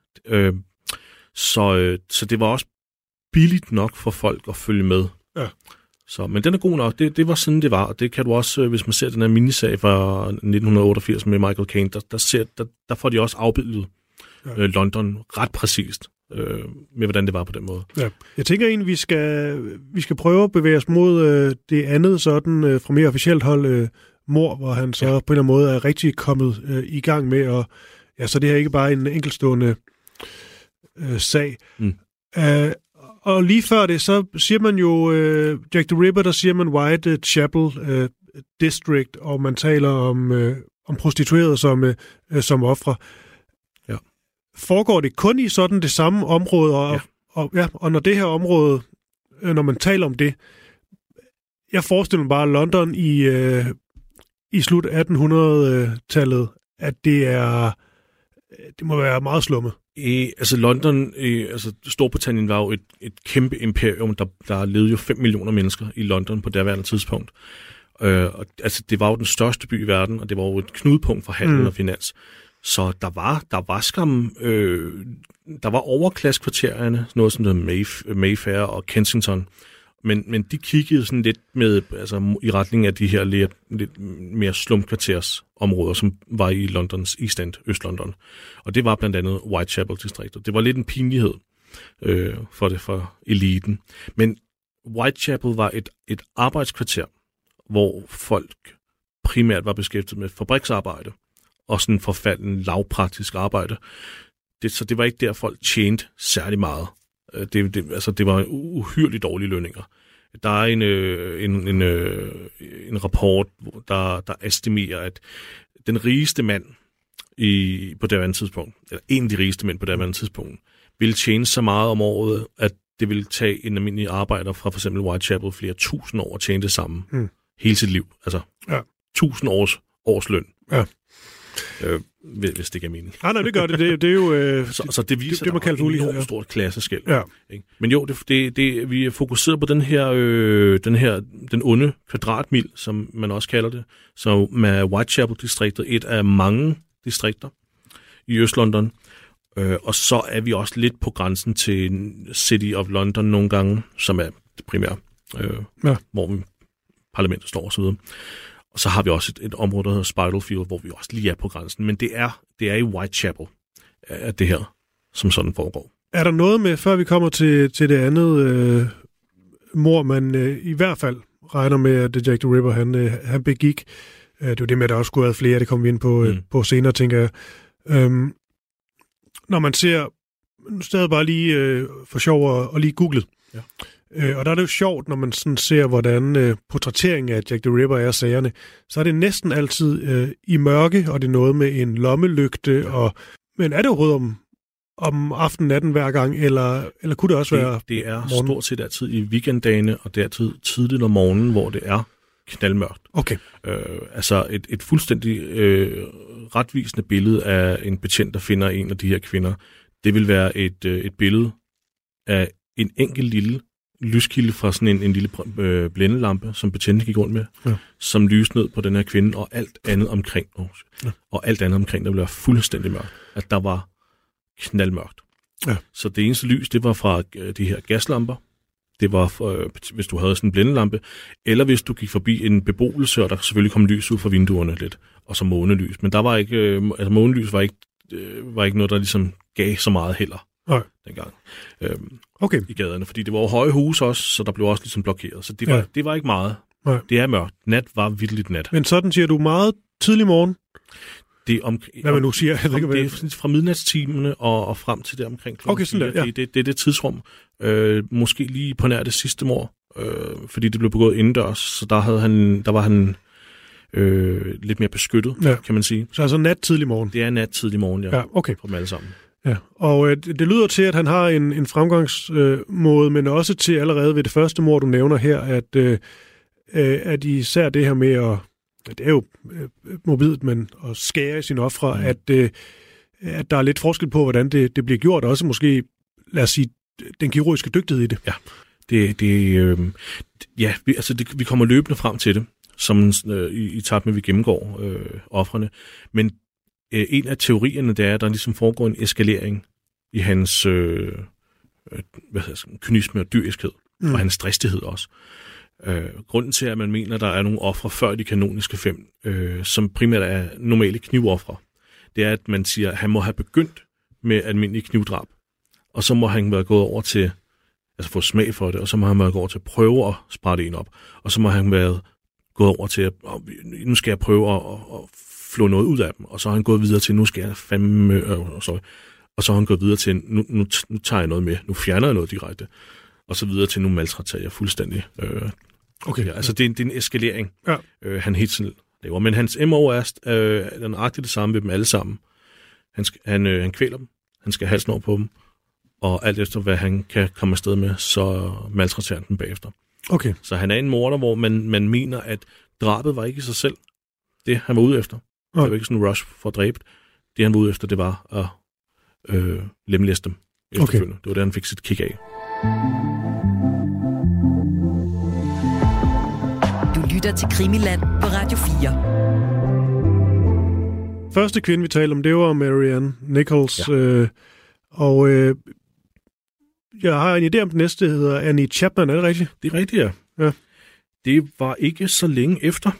Øh, så, øh, så det var også billigt nok for folk at følge med. Ja. Så, men den er god nok. Det, det var sådan, det var. Og det kan du også, hvis man ser den her minisag fra nitten otteogfirs med Michael Caine, der, der, ser, der, der får de også afbildet ja. øh, London ret præcist øh, med, hvordan det var på den måde. Ja. Jeg tænker egentlig, vi skal, vi skal prøve at bevæge os mod øh, det andet sådan øh, fra mere officielt hold, øh, mor, hvor han så ja. på en eller anden måde er rigtig kommet øh, i gang med, og ja, så det her ikke bare en enkeltstående øh, sag. Mm. Uh, og lige før det, så siger man jo uh, Jack the Ripper, der siger man Whitechapel uh, District, og man taler om, uh, om prostituerede som, uh, som ofre. Ja. Foregår det kun i sådan det samme område, og, ja. Og, ja, og når det her område, uh, når man taler om det, jeg forestiller mig bare London i, uh, i slut attenhundredetallet, at det er det må være meget slummet. I, altså London, i, altså Storbritannien var jo et, et kæmpe imperium, der, der levede jo fem millioner mennesker i London på daværende tidspunkt. Øh, og, altså det var jo den største by i verden, og det var jo et knudepunkt for handel mm. og finans. Så der var, der var skam, øh, der var overklassekvartererne, noget som det Mayf- Mayfair og Kensington, men, men de kiggede sådan lidt med, altså i retning af de her lidt, lidt mere slumkvartersområder, som var i Londons East End, Øst-London. Og det var blandt andet Whitechapel-distriktet. Det var lidt en pinlighed øh, for det for eliten. Men Whitechapel var et, et arbejdskvarter, hvor folk primært var beskæftiget med fabriksarbejde og sådan forfalden lavpraktisk arbejde. Det, så det var ikke der, folk tjente særlig meget. Det, det, altså, det var uhyrligt dårlige lønninger. Der er en, øh, en, en, øh, en rapport, der, der estimerer, at den rigeste mand i, på det andet tidspunkt, eller en af de rigeste mænd på det andet tidspunkt, ville tjene så meget om året, at det ville tage en almindelig arbejder fra for eksempel Whitechapel flere tusind år at tjene det samme mm. hele sit liv. Altså ja. tusind års årsløn. Ja. Øh, hvis det giver mening. Nej, nej, det gør det. Det, det er jo øh, så, så det viser, det, det man kalder ulighed. Det er et stort klasseskel. Ja. Ikke? Men jo, det, det, det, vi er fokuseret på den her, øh, den her, den onde kvadratmil, som man også kalder det, som med Whitechapel-distriktet, et af mange distrikter i Øst-London. Øh, og så er vi også lidt på grænsen til City of London nogle gange, som er det primære, øh, ja. hvor parlamentet står og så videre. Og så har vi også et, et område, der hedder Spitalfield, hvor vi også lige er på grænsen. Men det er, det er i Whitechapel, at det her, som sådan foregår. Er der noget med, før vi kommer til, til det andet øh, mord, man øh, i hvert fald regner med, at Jack the Ripper, han, øh, han begik? Øh, det er jo det med, at der også skulle have flere, det kommer vi ind på, øh, mm. på senere, tænker jeg. Øhm, når man ser, nu stadig bare lige øh, for sjov og, og lige googlet, ja. Øh, og der er det jo sjovt, når man sådan ser, hvordan øh, portrætteringen af Jack the Ripper er sagerne, så er det næsten altid øh, i mørke, og det er noget med en lommelygte. Ja. Og, men er det overhovedet om, om aftenen, natten hver gang, eller, eller kunne det også det, være Det er morgen? Stort set altid i weekenddagene, og det er altid tidligt om morgenen, hvor det er knaldmørkt. Okay. Øh, altså et, et fuldstændig øh, retvisende billede af en betjent, der finder en af de her kvinder. Det vil være et, øh, et billede af en enkelt lille lyskilde fra sådan en, en lille øh, blændelampe, som betjenten gik rundt med, ja. som lysede ned på den her kvinde, og alt andet omkring, oh, ja. og alt andet omkring, der ville være fuldstændig mørkt. At der var knaldmørkt. Ja. Så det eneste lys, det var fra øh, de her gaslamper. Det var, for, øh, hvis du havde sådan en blændelampe, eller hvis du gik forbi en beboelse, og der selvfølgelig kom lys ud fra vinduerne lidt, og så månelys. Men der var ikke, øh, altså månelys var ikke, øh, var ikke noget, der ligesom gav så meget heller. Nej. Dengang. Øhm, okay. I gaderne, fordi det var jo høje huse også, så der blev også ligesom blokeret. Så det var, ja. det var ikke meget. Nej. Det er mørkt. Nat var vildt nat. Men sådan siger du meget tidlig morgen? Det om, hvad man nu siger. Om, om, det er fra midnatstimerne og, og frem til det omkring klokken. Okay, sådan der, ja. det, det, det er det tidsrum. Øh, måske lige på nær det sidste mord, øh, fordi det blev begået indendørs, så der, havde han, der var han øh, lidt mere beskyttet, ja. kan man sige. Så altså nat tidlig morgen? Det er nat tidlig morgen, ja. Ja, okay. For dem alle sammen. Ja, og øh, det lyder til, at han har en, en fremgangsmåde, øh, men også til allerede ved det første mord, du nævner her, at, øh, at især det her med at, det er jo øh, mobilt, men at skære sine ofre, mm. at, øh, at der er lidt forskel på, hvordan det, det bliver gjort, og også måske, lad os sige, den kirurgiske dygtighed i det. Ja, det, det, øh, ja vi, altså det, vi kommer løbende frem til det, som øh, i, i takt med, vi gennemgår øh, ofrene, men en af teorierne, det er, at der ligesom foregår en eskalering i hans øh, hvad hedder det, kynisme og dyriskhed, mm. og hans dristighed også. Øh, grunden til, at man mener, at der er nogle ofre før de kanoniske fem, øh, som primært er normale knivofre, det er, at man siger, at han må have begyndt med almindelige knivdrab, og så må han være gået over til, altså få smag for det, og så må han være gået over til at prøve at sprætte en op, og så må han være gået over til, at nu skal jeg prøve at, at, at flå noget ud af dem, og så har han gået videre til, nu skal jeg fandme, øh, sorry, og så har han gået videre til, nu, nu, nu tager jeg noget med, nu fjerner jeg noget direkte, og så videre til, nu maltræterer jeg fuldstændig. Øh, okay. Ja, altså, det er, det er en eskalering, ja. øh, han helt sådan laver. Men hans M O er øh, den agtige det samme ved dem alle sammen. Han, han, øh, han kvæler dem, han skal halsen over på dem, og alt efter, hvad han kan komme afsted med, så maltræterer han dem bagefter. Okay. Så han er en morder, hvor man, man mener, at drabet var ikke i sig selv det, han var ude efter. Okay. Det var ikke sådan en rush for at dræbe. Det, han var ude efter, det var at øh, lemlæste dem efterfølgende. Okay. Det var det, han fik sit kick af. Du lytter til Krimiland på Radio fire. Første kvinde, vi talte om, det var Marianne Nichols. Ja. Øh, og øh, jeg har en idé om, den næste hedder Annie Chapman, er det rigtigt? Det er rigtigt, ja. ja. Det var ikke så længe efter.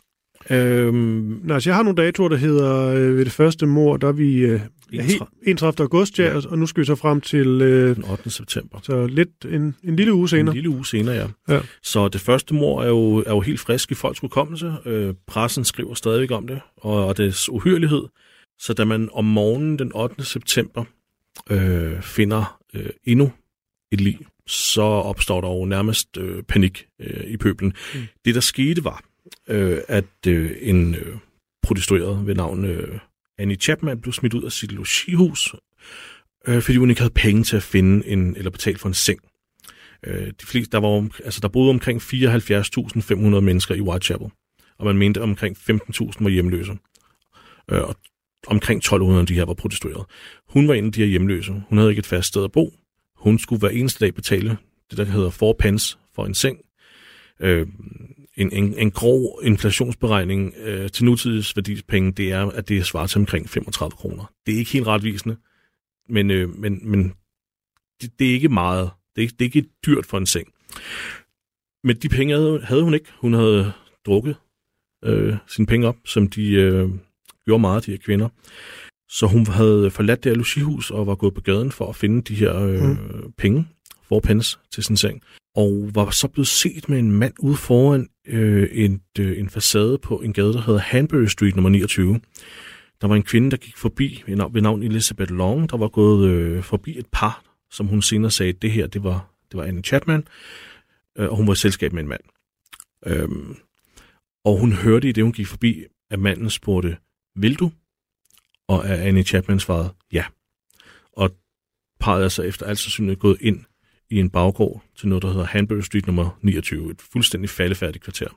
Øhm, Nej, altså jeg har nogle datoer, der hedder øh, ved det første mord, der er vi øh, enogtredivte august, ja, ja, og nu skal vi så frem til øh, den ottende september. Så lidt en, en lille uge senere. En lille uge senere, ja. ja. Så det første mord er jo, er jo helt frisk i folks hukommelse. Øh, pressen skriver stadigvæk om det, og, og dets uhyrelighed. Så da man om morgenen den ottende september øh, finder øh, endnu et lig, så opstår der jo nærmest øh, panik øh, i pøblen. Mm. Det, der skete, var, øh, at øh, en øh, prostitueret ved navn øh, Annie Chapman blev smidt ud af sit logihus, øh, fordi hun ikke havde penge til at finde en, eller betale for en seng. Øh, de fleste, der, var, altså, der boede omkring fireoghalvfjerds tusind fem hundrede mennesker i Whitechapel, og man mente, at omkring femten tusind var hjemløse. Øh, og omkring tolv hundrede af de her var prostitueret. Hun var en af de her hjemløse. Hun havde ikke et fast sted at bo. Hun skulle hver eneste dag betale det, der hedder four pence for en seng. Øh, en, en, en grov inflationsberegning øh, til nutids værdipenge, det er, at det svarer til omkring femogtredive kroner. Det er ikke helt retvisende, men, øh, men, men det, det er ikke meget. Det er, det er ikke dyrt for en seng. Men de penge havde, havde hun ikke. Hun havde drukket øh, sine penge op, som de øh, gjorde meget, de her kvinder. Så hun havde forladt det her logihus og var gået på gaden for at finde de her øh, mm. penge, four pence til sin seng. Og var så blevet set med en mand ude foran øh, en, øh, en facade på en gade, der hedder Hanbury Street nummer niogtyve. Der var en kvinde, der gik forbi ved navn, ved navn Elizabeth Long, der var gået øh, forbi et par, som hun senere sagde, det her, det var, det var Annie Chapman, øh, og hun var i selskab med en mand. Øhm, og hun hørte i det, hun gik forbi, at manden spurgte, vil du? Og at Annie Chapman svarede, ja. Og parret er så efter alt sandsynligt gået ind i en baggård til noget, der hedder Hanbury Street nummer niogtyve. Et fuldstændig faldefærdigt kvarter.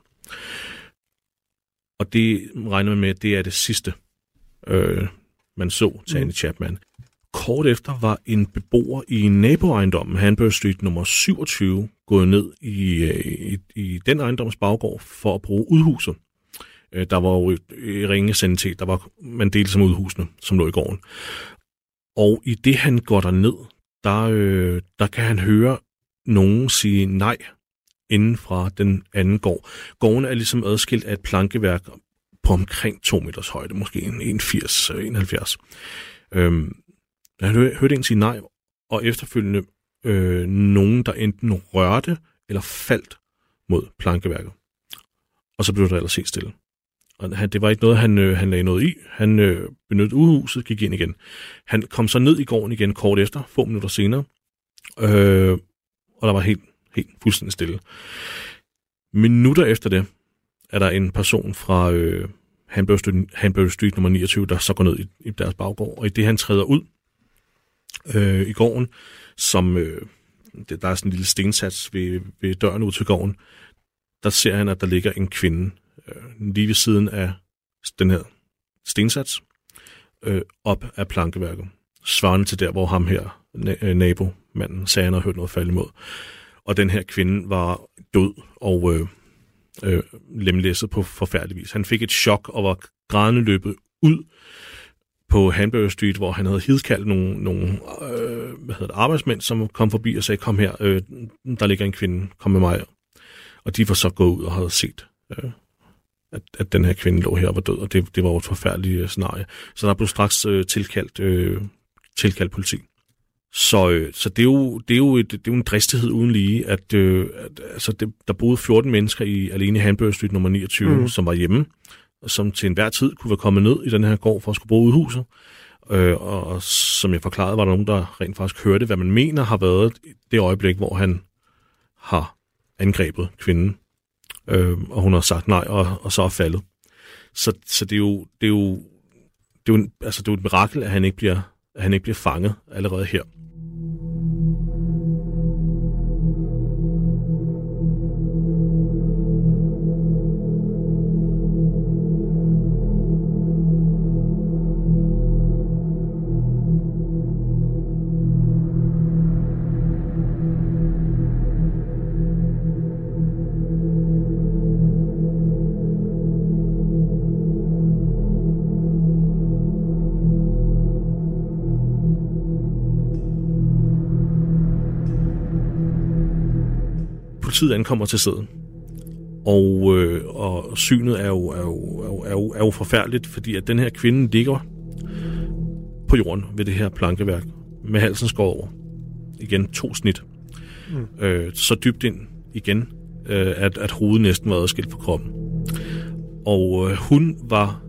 Og det regner man med, at det er det sidste, øh, man så til mm. Annie Chapman. Kort efter var en beboer i naboejendommen Hanbury Street nummer syvogtyve gået ned i, i, i den ejendoms baggård for at bruge udhuset. Der var jo i ringe sanitet, der var man delte som udhusene, som lå i gården. Og i det han går derned, der, øh, der kan han høre nogen sige nej inden fra den anden gård. Gården er ligesom adskilt af et plankeværk på omkring to meters højde, måske en firs enoghalvfjerds. Øhm, han hørte en sige nej, og efterfølgende øh, nogen, der enten rørte eller faldt mod plankeværket. Og så blev der ellers helt stille. Og han, det var ikke noget, han, øh, han lagde noget i. Han øh, benyttede udhuset, gik ind igen. Han kom så ned i gården igen kort efter, få minutter senere. Øh, og der var helt, helt fuldstændig stille. Minutter efter det, er der en person fra øh, Hanbury Street, Hanbury Street nummer niogtyve, der så går ned i, i deres baggård. Og i det, han træder ud øh, i gården, som øh, det, der er sådan en lille stensats ved, ved døren ud til gården, der ser han, at der ligger en kvinde øh, lige ved siden af den her stensats, øh, op af plankeværket. Svarende til der, hvor ham her, na- nabomanden, sagde, han havde hørt noget falde imod. Og den her kvinde var død og øh, øh, lemlæsset på forfærdelig vis. Han fik et chok og var grædende løbet ud på Hanbury Street, hvor han havde hidkaldt nogle, nogle øh, hvad hedder det, arbejdsmænd, som kom forbi og sagde, kom her, øh, der ligger en kvinde, kom med mig. Og de var så gået ud og havde set, øh, at, at den her kvinde lå her og var død, og det, det var jo et forfærdeligt scenarie. Så der blev straks øh, tilkaldt, øh, tilkaldt politi. Så, øh, så det, er jo, det, er jo et, det er jo en dristighed uden lige, at, øh, at altså det, der boede fjorten mennesker i, alene i Hanbury Street nummer niogtyve, mm. som var hjemme, og som til enhver tid kunne være kommet ned i den her gård for at skulle bruge ud huset. Øh, og, og som jeg forklarede, var der nogen, der rent faktisk hørte, hvad man mener har været det øjeblik, hvor han har angrebet kvinden. Øh, og hun har sagt nej, og, og så er faldet. Så, så det er jo, det er jo, det er jo, altså det er jo et mirakel, at han ikke bliver, at han ikke bliver fanget allerede her. Politiet ankommer til stedet, og, øh, og synet er jo, er, jo, er, jo, er, jo, er jo forfærdeligt, fordi at den her kvinde ligger på jorden ved det her plankeværk med halsen skåret over. Igen to snit. Mm. Øh, så dybt ind igen, øh, at, at hovedet næsten var adskilt fra kroppen. Og øh, hun var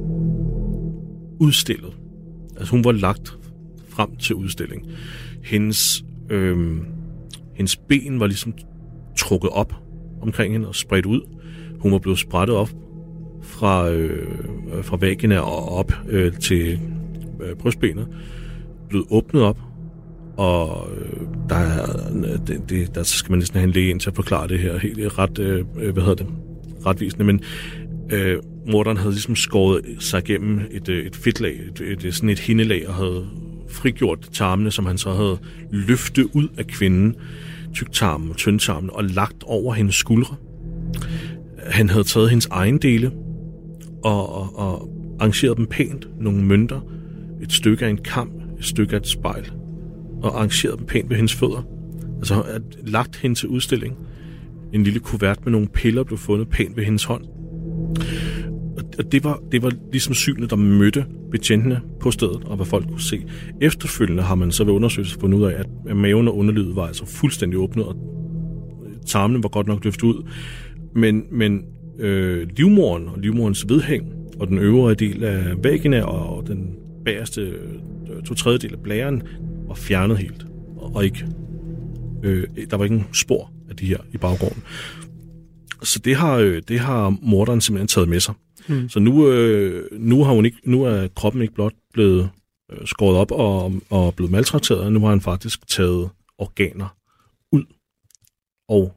udstillet. Altså hun var lagt frem til udstilling. Hendes, øh, hendes ben var ligesom trukket op omkring hende og spredt ud. Hun var blevet sprættet op fra, øh, fra vagina og op øh, til øh, brystbenet. Blevet åbnet op, og øh, der, er, det, det, der skal man næsten have en læge ind til at forklare det her helt ret, øh, hvad hedder det, retvisende, men øh, morderen havde ligesom skåret sig igennem et, et fedtlag, et, et, sådan et hindelag, og havde frigjort tarmene, som han så havde løftet ud af kvinden, tyktarmen og tyndtarmen, og lagt over hendes skuldre. Han havde taget hendes egen dele og, og, og arrangeret dem pænt, nogle mønter, et stykke af en kam, et stykke af et spejl, og arrangeret dem pænt ved hendes fødder. Altså at lagt hende til udstilling. En lille kuvert med nogle piller blev fundet pænt ved hendes hånd. Og det var, det var ligesom synet, der mødte betjentene på stedet, og hvad folk kunne se. Efterfølgende har man så ved undersøgelse fundet ud af, at maven og underlivet var altså fuldstændig åbnet, og tarmene var godt nok løftet ud. Men, men øh, livmoderen og livmorens vedhæng, og den øvre del af vagina og den bagerste to tredjedel af blæren var fjernet helt, og ikke, øh, der var ikke en spor af de her i baggrunden. Så det har, øh, det har morderen simpelthen taget med sig. Mm. Så nu, øh, nu, har hun ikke, nu er kroppen ikke blot blevet øh, skåret op og, og blevet maltrakteret, nu har han faktisk taget organer ud og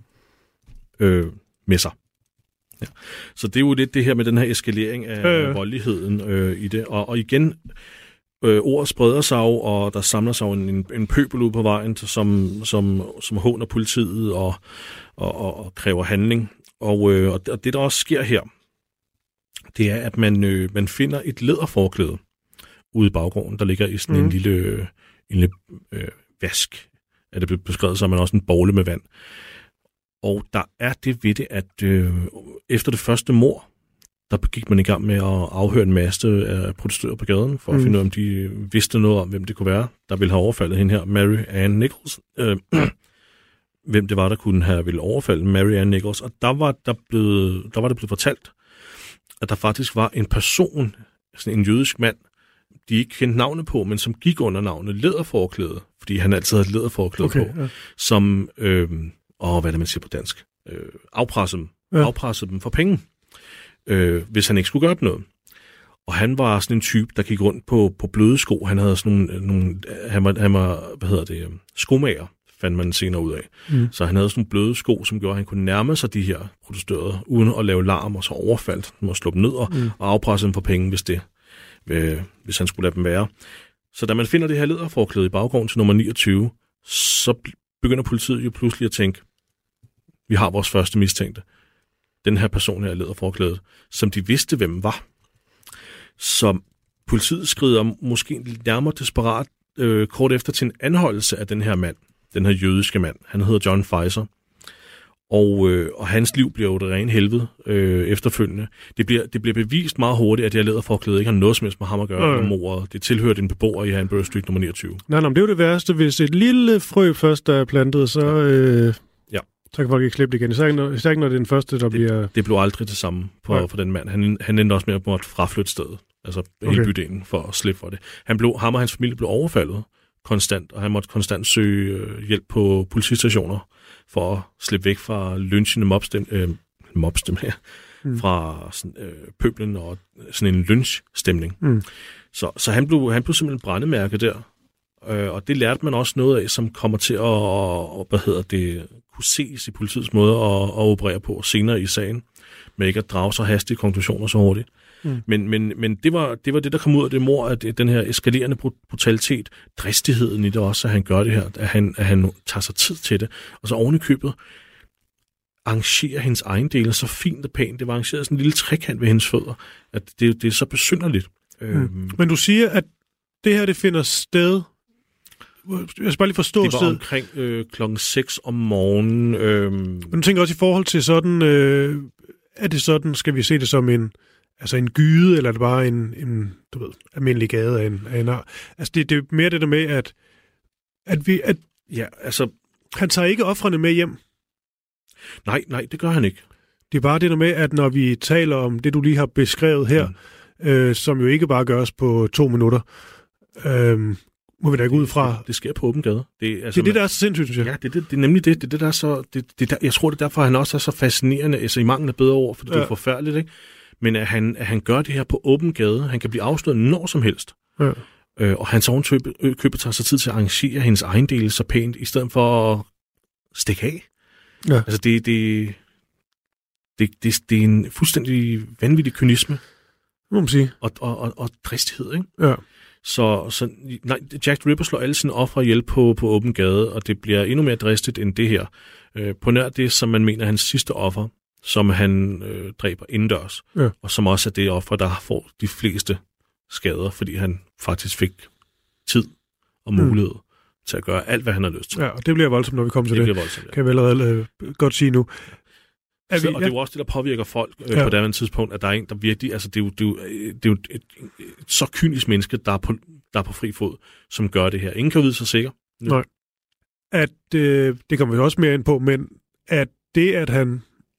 øh, med sig. Ja. Så det er jo lidt det her med den her eskalering af øh, øh. voldeligheden øh, i det. Og, og igen, øh, ordet spreder sig jo, og der samler sig en, en, en pøbel ud på vejen, som, som, som håner politiet og, og, og, og kræver handling. Og, øh, og det, der også sker her, det er, at man, øh, man finder et læderforklæde ude i baggården, der ligger i sådan mm. en lille, øh, en lille øh, vask. Er det blevet beskrevet som, man også en bogle med vand. Og der er det ved det, at øh, efter det første mord, der gik man i gang med at afhøre en masse af protesterede på gaden, for mm. at finde ud af, om de vidste noget om, hvem det kunne være, der ville have overfaldet hende her, Mary Ann Nichols. Øh, hvem det var, der kunne have ville overfalde Mary Ann Nichols. Og der var, der blevet, der var det blevet fortalt, at der faktisk var en person, sådan en jødisk mand, de ikke kendte navnet på, men som gik under navnet læderforklæde, fordi han altid havde et læderforklæde okay, på, ja. som, øh, åh, hvad er det, man siger på dansk, øh, afpressede dem, ja. afpressede dem for penge, øh, hvis han ikke skulle gøre noget. Og han var sådan en type, der gik rundt på, på bløde sko. Han havde sådan nogle, nogle han, var, han var, hvad hedder det, skomager, fandt man senere ud af. Mm. Så han havde sådan nogle bløde sko, som gjorde, at han kunne nærme sig de her protesterede, uden at lave larm, og så overfaldt dem og slå dem ned og, mm. og afpresse dem for penge, hvis det, øh, hvis han skulle lade dem være. Så da man finder det her læderforklæde i baggrunden til nummer niogtyve, så begynder politiet jo pludselig at tænke, vi har vores første mistænkte. Den her person her i læderforklædet, som de vidste, hvem var. Så politiet skrider måske nærmere desperat øh, kort efter til en anholdelse af den her mand, den her jødiske mand. Han hedder John Pfizer. Og, øh, og hans liv bliver jo det rene helvede øh, efterfølgende. Det bliver, det bliver bevist meget hurtigt, at det her læderforklæde ikke har noget som helst med ham at gøre med mordet. Det tilhører en beboer i Hanbury Street nummer niogtyve. Nej, nej, det er jo det værste. Hvis et lille frø først er plantet, så, øh, ja. så kan folk ikke slippe det igen. Især ikke, når, især ikke, når det er den første, der det, bliver... Det blev aldrig det samme for, ja. for den mand. Han, han endte også med at måtte fraflytte stedet. Altså hele okay. bydelen for at slippe for det. Han blev, ham og hans familie blev overfaldet konstant, og han måtte konstant søge øh, hjælp på politistationer for at slippe væk fra lynchende mobstem, øh, mobstem her, mm. fra sådan, øh, pøblen og sådan en lynchstemning. Mm. Så, så han, blev, han blev simpelthen brændemærket der, øh, og det lærte man også noget af, som kommer til at og, hvad hedder det, kunne ses i politiets måde at, at operere på senere i sagen, med ikke at drage så hastige konklusioner så hurtigt. Mm. Men, men, men det, var, det var det, der kom ud af det mord, at den her eskalerende brutalitet, dristigheden i det også, at han gør det her, at han, at han tager sig tid til det, og så oven i købet arrangerer hendes egen dele så fint og pænt. Det var arrangeret sådan en lille trekant ved hendes fødder, at det, det er så besynderligt. Mm. Øhm, men du siger, at det her, det finder sted... Jeg skal bare lige forstå det var sted. omkring øh, klokken seks om morgenen. Øh, men du tænker også i forhold til sådan... Øh, er det sådan, skal vi se det som en... Altså en gyde, eller er det bare en, en du ved, almindelig gade af en, af en art? Altså det, det er mere det der med, at, at vi... At, ja, altså... Han tager ikke ofrene med hjem. Nej, nej, det gør han ikke. Det er bare det der med, at når vi taler om det, du lige har beskrevet her, mm. øh, som jo ikke bare gøres på to minutter, øh, må vi da ikke ud fra... Det, det sker på åben gade. Det, altså, det er det, der er så sindssygt, synes jeg. Ja, det, det, det er nemlig det. Det, det der er så, det, det der, jeg tror, det er derfor, han også er så fascinerende, altså i mangel af bedre ord, for det ja. er forfærdeligt, ikke? Men at han, at han gør det her på åben gade, han kan blive afsløret når som helst. Ja. Øh, og hans ovenkøber tager sig tid til at arrangere hendes ejendele så pænt, i stedet for at stikke af. Ja. Altså det, det, det, det, det er en fuldstændig vanvittig kynisme. Må man sige. Og, og, og, og dristighed, ikke? Ja. Så, så nej, Jack the Ripper slår alle sine ofre ihjel på, på åben gade, og det bliver endnu mere dristigt end det her. Øh, på nær det, som man mener er hans sidste offer, som han øh, dræber indendørs, ja. Og som også er det offer, der får de fleste skader, fordi han faktisk fik tid og mulighed mm. til at gøre alt, hvad han har lyst til. Ja, og det bliver voldsomt, når vi kommer til det. Det bliver voldsomt, ja. Kan vi allerede øh, godt sige nu. Er vi, og ja. Det er jo også det, der påvirker folk øh, ja. På det andet tidspunkt, at der er en, der virkelig... Altså, det er jo, det er jo, det er jo et, et, et så kynisk menneske, der er, på, der er på fri fod, som gør det her. Ingen kan vide sig sikker. Nu. Nej. At, øh, det kommer vi også mere ind på, men at det, at han...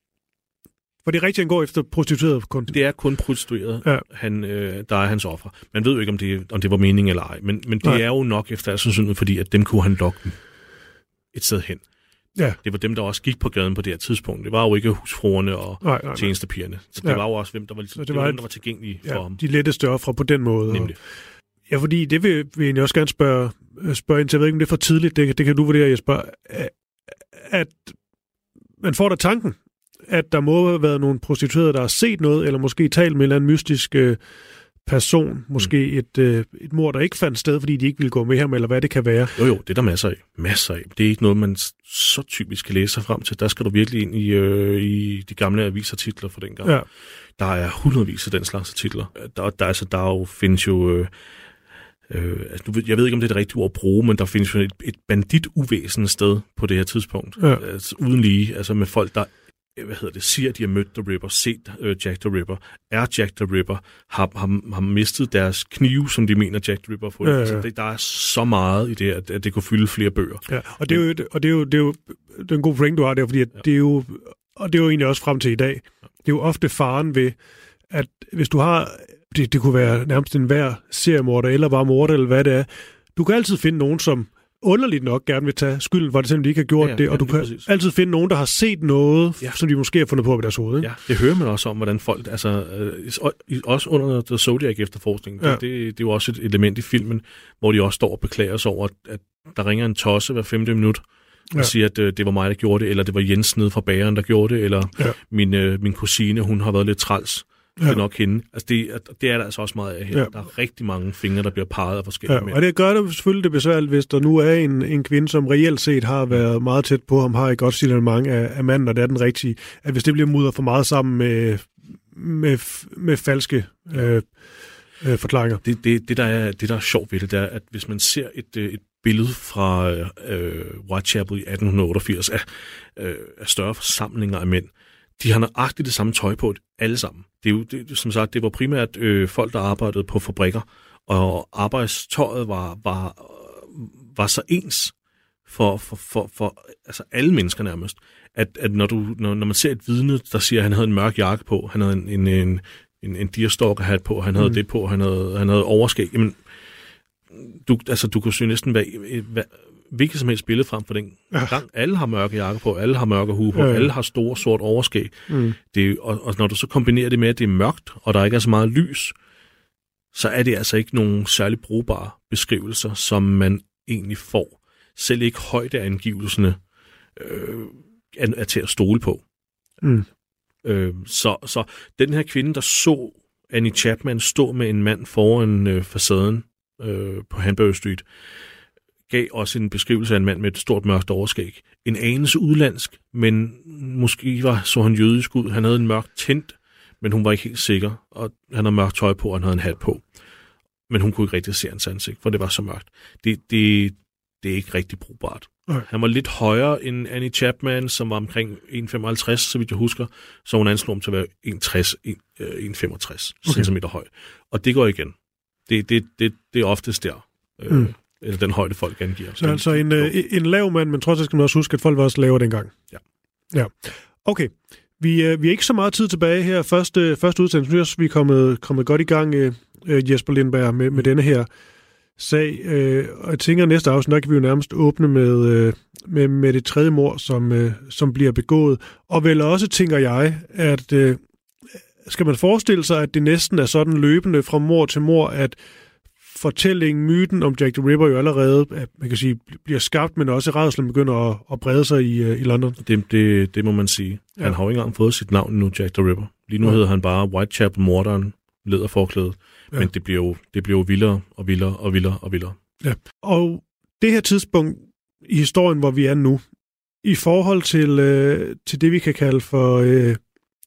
For det er rigtigt, han går efter prostituerede kun. Det er kun prostitueret, ja. han, øh, der er hans offer. Man ved jo ikke, om det, om det var meningen eller ej, men, men det Nej. Er jo nok efter al sandsynlighed, fordi at dem kunne han lokke dem et sted hen. Ja. Det var dem, der også gik på gaden på det her tidspunkt. Det var jo ikke husfruerne og nej, nej, nej. tjenestepigerne. Så det ja. Var jo også hvem, der var, det det var, var, dem, der var tilgængelige ja, for ham. De letteste ofre på den måde. Nemlig. Og, ja, fordi det vil vi egentlig også gerne spørge, spørge ind til. Jeg ved ikke, om det er for tidligt. Det, det kan du vurdere, Jesper. At man får da tanken, at der må have været nogle prostituerede, der har set noget, eller måske talt med en eller anden mystisk øh, person, måske mm. et, øh, et mord, der ikke fandt sted, fordi de ikke ville gå med ham, eller hvad det kan være. Jo, jo, det er der masser af. Masser af. Det er ikke noget, man så typisk kan læse sig frem til. Der skal du virkelig ind i, øh, i de gamle avisartikler for den gang. Ja. Der er hundredvis af den slags artikler. Der, der, altså, der jo, findes jo... Øh, øh, altså, jeg ved ikke, om det er det rigtige ord at bruge, men der findes jo et, et bandituvæsen sted på det her tidspunkt. Ja. Altså, uden lige, altså med folk, der hvad hedder det, siger, at de har mødt The Ripper, set uh, Jack the Ripper, er Jack the Ripper, har, har, har mistet deres knive, som de mener, Jack the Ripper har fået. Ja, ja. Så det, der er så meget i det, at, at det kunne fylde flere bøger. Ja, og det er jo, og det er jo, det er jo det er en god point, du har der, fordi at ja. det er jo, og det er jo egentlig også frem til i dag, det er jo ofte faren ved, at hvis du har, det, det kunne være nærmest en hver seriemorder, eller bare morder, eller hvad det er, du kan altid finde nogen, som underligt nok gerne vil tage skylden, hvor det simpelthen ikke har gjort ja, det, og ja, du kan præcis. altid finde nogen, der har set noget, ja. som de måske har fundet på ved deres hoved. Ikke? Ja, det hører man også om, hvordan folk, altså øh, også under The Zodiac-efterforskning, ja. det, det, det er jo også et element i filmen, hvor de også står og beklager sig over, at der ringer en tosse hver femte minut, og ja. siger, at øh, det var mig, der gjorde det, eller det var Jens nede fra bageren, der gjorde det, eller ja. min, øh, min kusine, hun har været lidt træls. Det er ja. nok hende. Altså det, det er der altså også meget af her. Ja. Der er rigtig mange fingre, der bliver peget af forskellige ja, mænd. Og det gør det selvfølgelig det besværligt, hvis der nu er en, en kvinde, som reelt set har været meget tæt på ham, har et godt signalement af, af manden, og det er den rigtige. At hvis det bliver mudret for meget sammen med, med, med falske... Øh, øh, forklaringer. Det, det, det, der er, det, der er sjovt ved det, det er, at hvis man ser et, et billede fra øh, Whitechapel i atten otteogfirs af, øh, af større forsamlinger af mænd, de har nøjagtigt det samme tøj på, alle sammen. Det er jo, det, som sagt, det var primært øh, folk, der arbejdede på fabrikker, og arbejdstøjet var, var, var så ens for, for, for, for altså alle mennesker nærmest, at, at når, du, når, når man ser et vidne, der siger, at han havde en mørk jakke på, han havde en, en, en, en, en deerstalker-hat på, han havde mm. det på, han havde, han havde overskæg, jamen, du, altså, du kunne synes næsten være, være hvilket som helst billede frem for den ja. gang. Alle har mørke jakker på, alle har mørke hue på, ja, ja. alle har store, sort overskæg. Mm. Det, og, og når du så kombinerer det med, at det er mørkt, og der ikke er så meget lys, så er det altså ikke nogen særlig brugbare beskrivelser, som man egentlig får. Selv ikke højdeangivelserne øh, er, er til at stole på. Mm. Øh, så, så den her kvinde, der så Annie Chapman stå med en mand foran øh, facaden øh, på Hanbury Street, gav også en beskrivelse af en mand med et stort mørkt overskæg. En anelse udlandsk, men måske var, så han jødisk ud. Han havde en mørk tint, men hun var ikke helt sikker. Og han havde mørkt tøj på, og han havde en hat på. Men hun kunne ikke rigtig se hans ansigt, for det var så mørkt. Det, det, det er ikke rigtig brugbart. Okay. Han var lidt højere end Annie Chapman, som var omkring en komma femoghalvtreds, så vidt jeg husker. Så hun anslog ham til at være en komma tres, en komma femogtres okay. centimeter høj. Og det går igen. Det, det, det, det er oftest der. Mm. Øh, eller den højde, folk angiver. Så altså en, øh, en lav mand, men trods alt skal man også huske, at folk var også lavere dengang. Ja. Ja. Okay. Vi, øh, vi er ikke så meget tid tilbage her. Første, første udsendelse, nu er vi kommet, kommet godt i gang, øh, Jesper Lindberg, med, med denne her sag. Øh, og jeg tænker, at næste afsnit, der kan vi jo nærmest åbne med, øh, med, med det tredje mord, som, øh, som bliver begået. Og vel også, tænker jeg, at øh, skal man forestille sig, at det næsten er sådan løbende fra mord til mord, at fortællingen, myten om Jack the Ripper jo allerede, at man kan sige, bliver skabt, men også rædslen begynder at, at brede sig i, i London. Det, det, det må man sige. Ja. Han har jo ikke engang fået sit navn nu, Jack the Ripper. Lige nu ja. hedder han bare Whitechapel-morderen, læderforklædet. Ja. Men det bliver, jo, det bliver jo vildere og vildere og vildere og vildere. Ja. Og det her tidspunkt i historien, hvor vi er nu, i forhold til, øh, til det, vi kan kalde for, øh,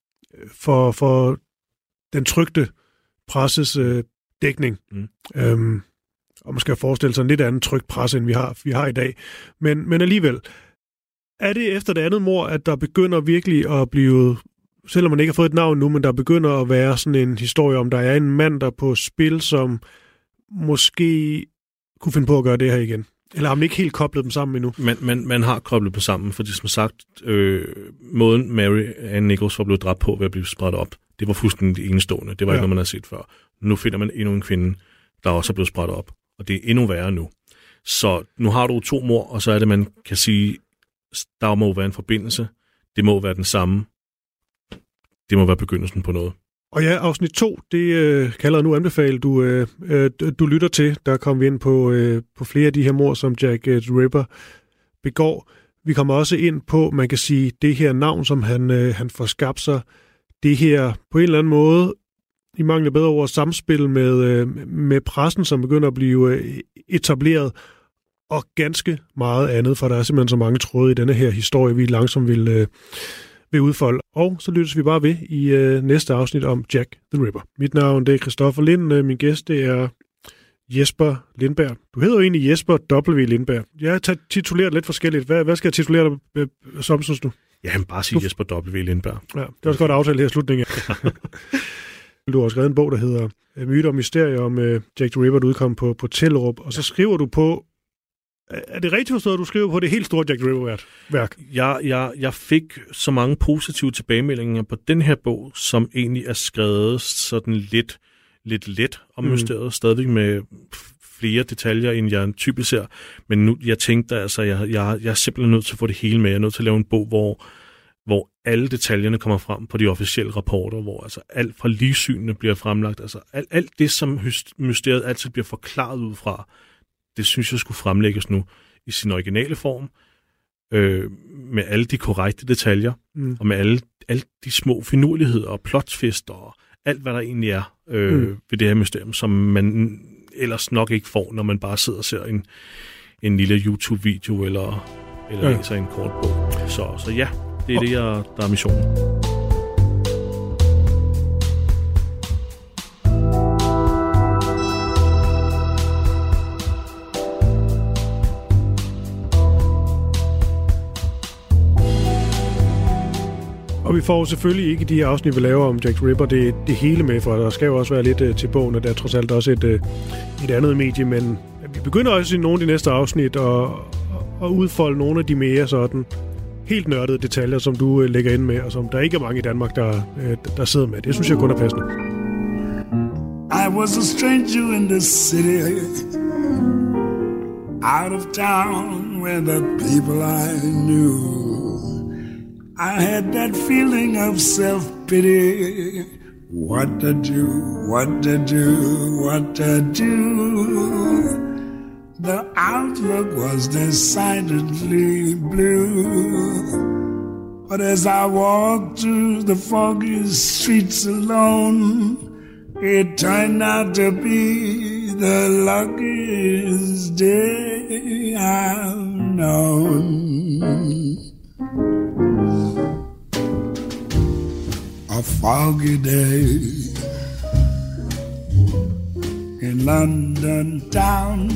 for, for den trykte presses øh, dækning. Mm. Øhm, og man skal forestille sig en lidt anden trykt presse, end vi har, vi har i dag. Men, men alligevel, er det efter det andet mord, at der begynder virkelig at blive, selvom man ikke har fået et navn nu, men der begynder at være sådan en historie om, der er en mand, der på spil, som måske kunne finde på at gøre det her igen? Eller har man ikke helt koblet dem sammen endnu? Man, man, man har koblet dem sammen, fordi som sagt, øh, måden Mary Ann Nichols var blevet dræbt på ved at blive spredt op, det var fuldstændig enestående. Det var ja. ikke noget, man havde set før. Nu finder man endnu en kvinde, der også er blevet spredt op. Og det er endnu værre nu. Så nu har du to mord, og så er det, man kan sige, der må være en forbindelse. Det må være den samme. Det må være begyndelsen på noget. Og ja, afsnit to, det øh, kalder jeg nu anbefale, du, øh, du lytter til. Der kommer vi ind på, øh, på flere af de her mord, som Jack the Ripper begår. Vi kommer også ind på, man kan sige, det her navn, som han, øh, han får skabt sig. Det her på en eller anden måde, i mangler bedre over samspil med, øh, med pressen, som begynder at blive øh, etableret, og ganske meget andet, for der er simpelthen så mange tråde i denne her historie, vi langsomt vil, øh, vil udfolde. Og så lyttes vi bare ved i øh, næste afsnit om Jack the Ripper. Mit navn det er Christoffer Lind, øh, min gæst det er Jesper Lindberg. Du hedder jo egentlig Jesper W. Lindberg. Jeg har tituleret lidt forskelligt. Hvad, hvad skal jeg titulere dig øh, som, synes du? Jamen, bare sige du... Jesper W. Lindberg. Ja, det er også godt aftale her i slutningen. Du har skrevet en bog, der hedder Myte og Mysterier om uh, Jack the Ripper, der udkom på, på Tellerup, og så skriver du på, er det rigtigt forstået, at du skriver på det helt store Jack the Ripper-værk? Jeg, jeg, jeg fik så mange positive tilbagemeldinger på den her bog, som egentlig er skrevet sådan lidt, lidt let om mm. mysteriet, stadigvæk med flere detaljer, end jeg typisk ser. Men nu, jeg tænkte altså, jeg, jeg, jeg er simpelthen nødt til at få det hele med. Jeg er nødt til at lave en bog, hvor hvor alle detaljerne kommer frem på de officielle rapporter, hvor altså alt fra ligsynene bliver fremlagt, altså alt, alt det, som mysteriet altid bliver forklaret ud fra, det synes jeg skulle fremlægges nu i sin originale form, øh, med alle de korrekte detaljer, mm. og med alle, alle de små finurligheder og plotfester og alt, hvad der egentlig er øh, mm. ved det her mysterium, som man ellers nok ikke får, når man bare sidder og ser en, en lille YouTube-video eller, eller ja. læser en kort bog. Så, så ja, det er det, jeg, der er missionen. Og vi får selvfølgelig ikke de her afsnit, vi laver om Jack the Ripper, det, det hele med, for der skal jo også være lidt uh, til bogen, og der er trods alt også et, uh, et andet medie, men vi begynder også i nogle af de næste afsnit at, at udfolde nogle af de mere sådan helt nørdede detaljer, som du uh, lægger ind med, og som der ikke er mange i Danmark, der, uh, der sidder med. Det synes jeg kun er passende. I was a stranger in this city, out of town where the people I knew. I had that feeling of self-pity. What to do, what to do, what to do. The outlook was decidedly blue. But as I walked through the foggy streets alone, it turned out to be the luckiest day I've known. A foggy day in London town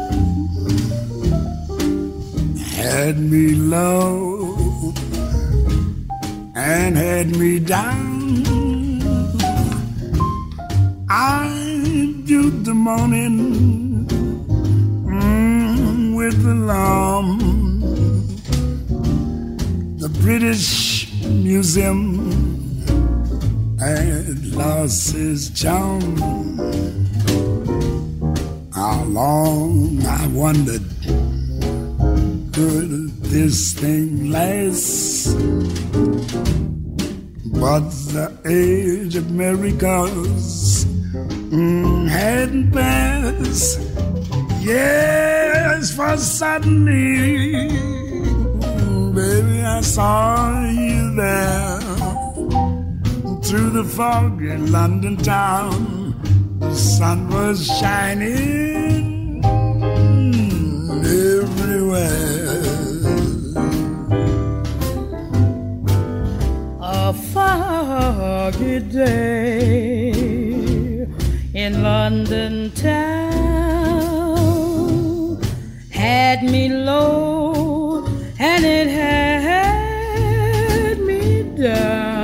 had me low and had me down. I viewed the morning mm, with alarm. The British Museum had lost its charm. How long, I wondered, could this thing last? But the age of miracles mm, hadn't passed. Yes, for suddenly, mm, baby, I saw you there. Through the fog in London town, the sun was shining everywhere. A foggy day in London town had me low and it had me down.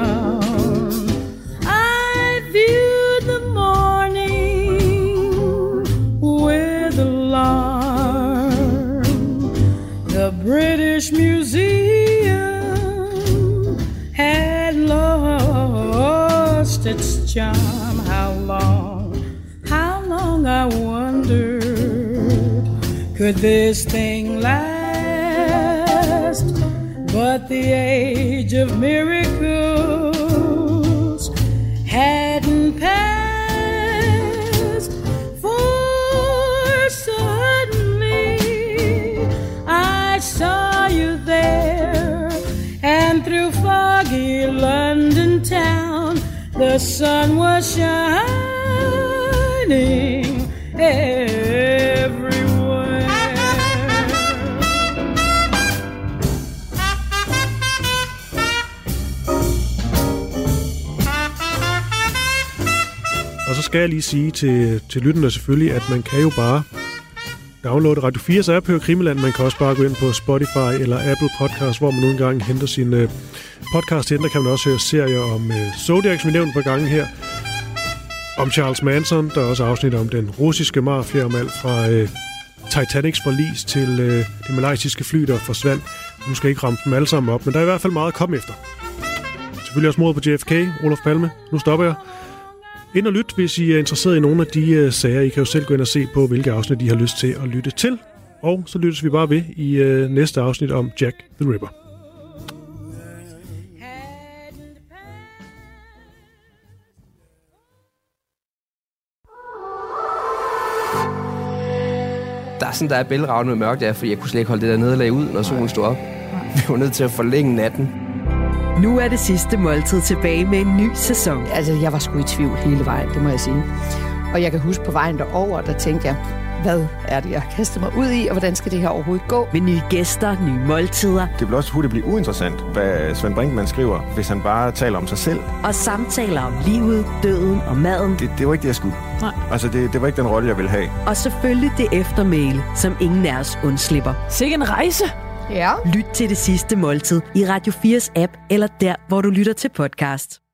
British Museum had lost its charm. How long, how long I wondered, could this thing last? But the age of miracles hadn't passed, for suddenly I saw you there, and through foggy London town, the sun was shining everywhere. Og så skal jeg lige sige til, til lytterne selvfølgelig, at man kan jo bare downloade Radio fires app, høre Krimiland. Man kan også bare gå ind på Spotify eller Apple Podcast, hvor man nu engang henter sin uh, podcast hen. Der kan man også høre serier om uh, Zodiac, som vi nævnte på gangen her. Om Charles Manson. Der er også afsnit om den russiske mafia, om alt fra uh, Titanics forlis til uh, det malaysiske fly, der forsvandt. Nu skal jeg ikke ramme dem alle sammen op, men der er i hvert fald meget at komme efter. Selvfølgelig også mordet på J F K, Olof Palme. Nu stopper jeg. Ind og lyt, hvis I er interesseret i nogle af de uh, sager. I kan jo selv gå ind og se på, hvilke afsnit I har lyst til at lytte til. Og så lyttes vi bare ved i uh, næste afsnit om Jack the Ripper. Der er sådan, der er bælragende med mørkt der, fordi jeg kunne slet ikke holde det der nederlag ud, når solen stod op. Vi var nødt til at forlænge natten. Nu er det sidste måltid tilbage med en ny sæson. Altså, jeg var sgu i tvivl hele vejen, det må jeg sige. Og jeg kan huske på vejen derover, der tænkte jeg, hvad er det, jeg har kastet mig ud i, og hvordan skal det her overhovedet gå? Med nye gæster, nye måltider. Det vil også hurtigt blive uinteressant, hvad Svend Brinkmann skriver, hvis han bare taler om sig selv. Og samtaler om livet, døden og maden. Det, det var ikke det, jeg skulle. Nej. Altså, det, det var ikke den rolle, jeg ville have. Og selvfølgelig det eftermæle, som ingen af os undslipper. Sikke en rejse! Ja. Lyt til Det Sidste Måltid i Radio fires app, eller der, hvor du lytter til podcast.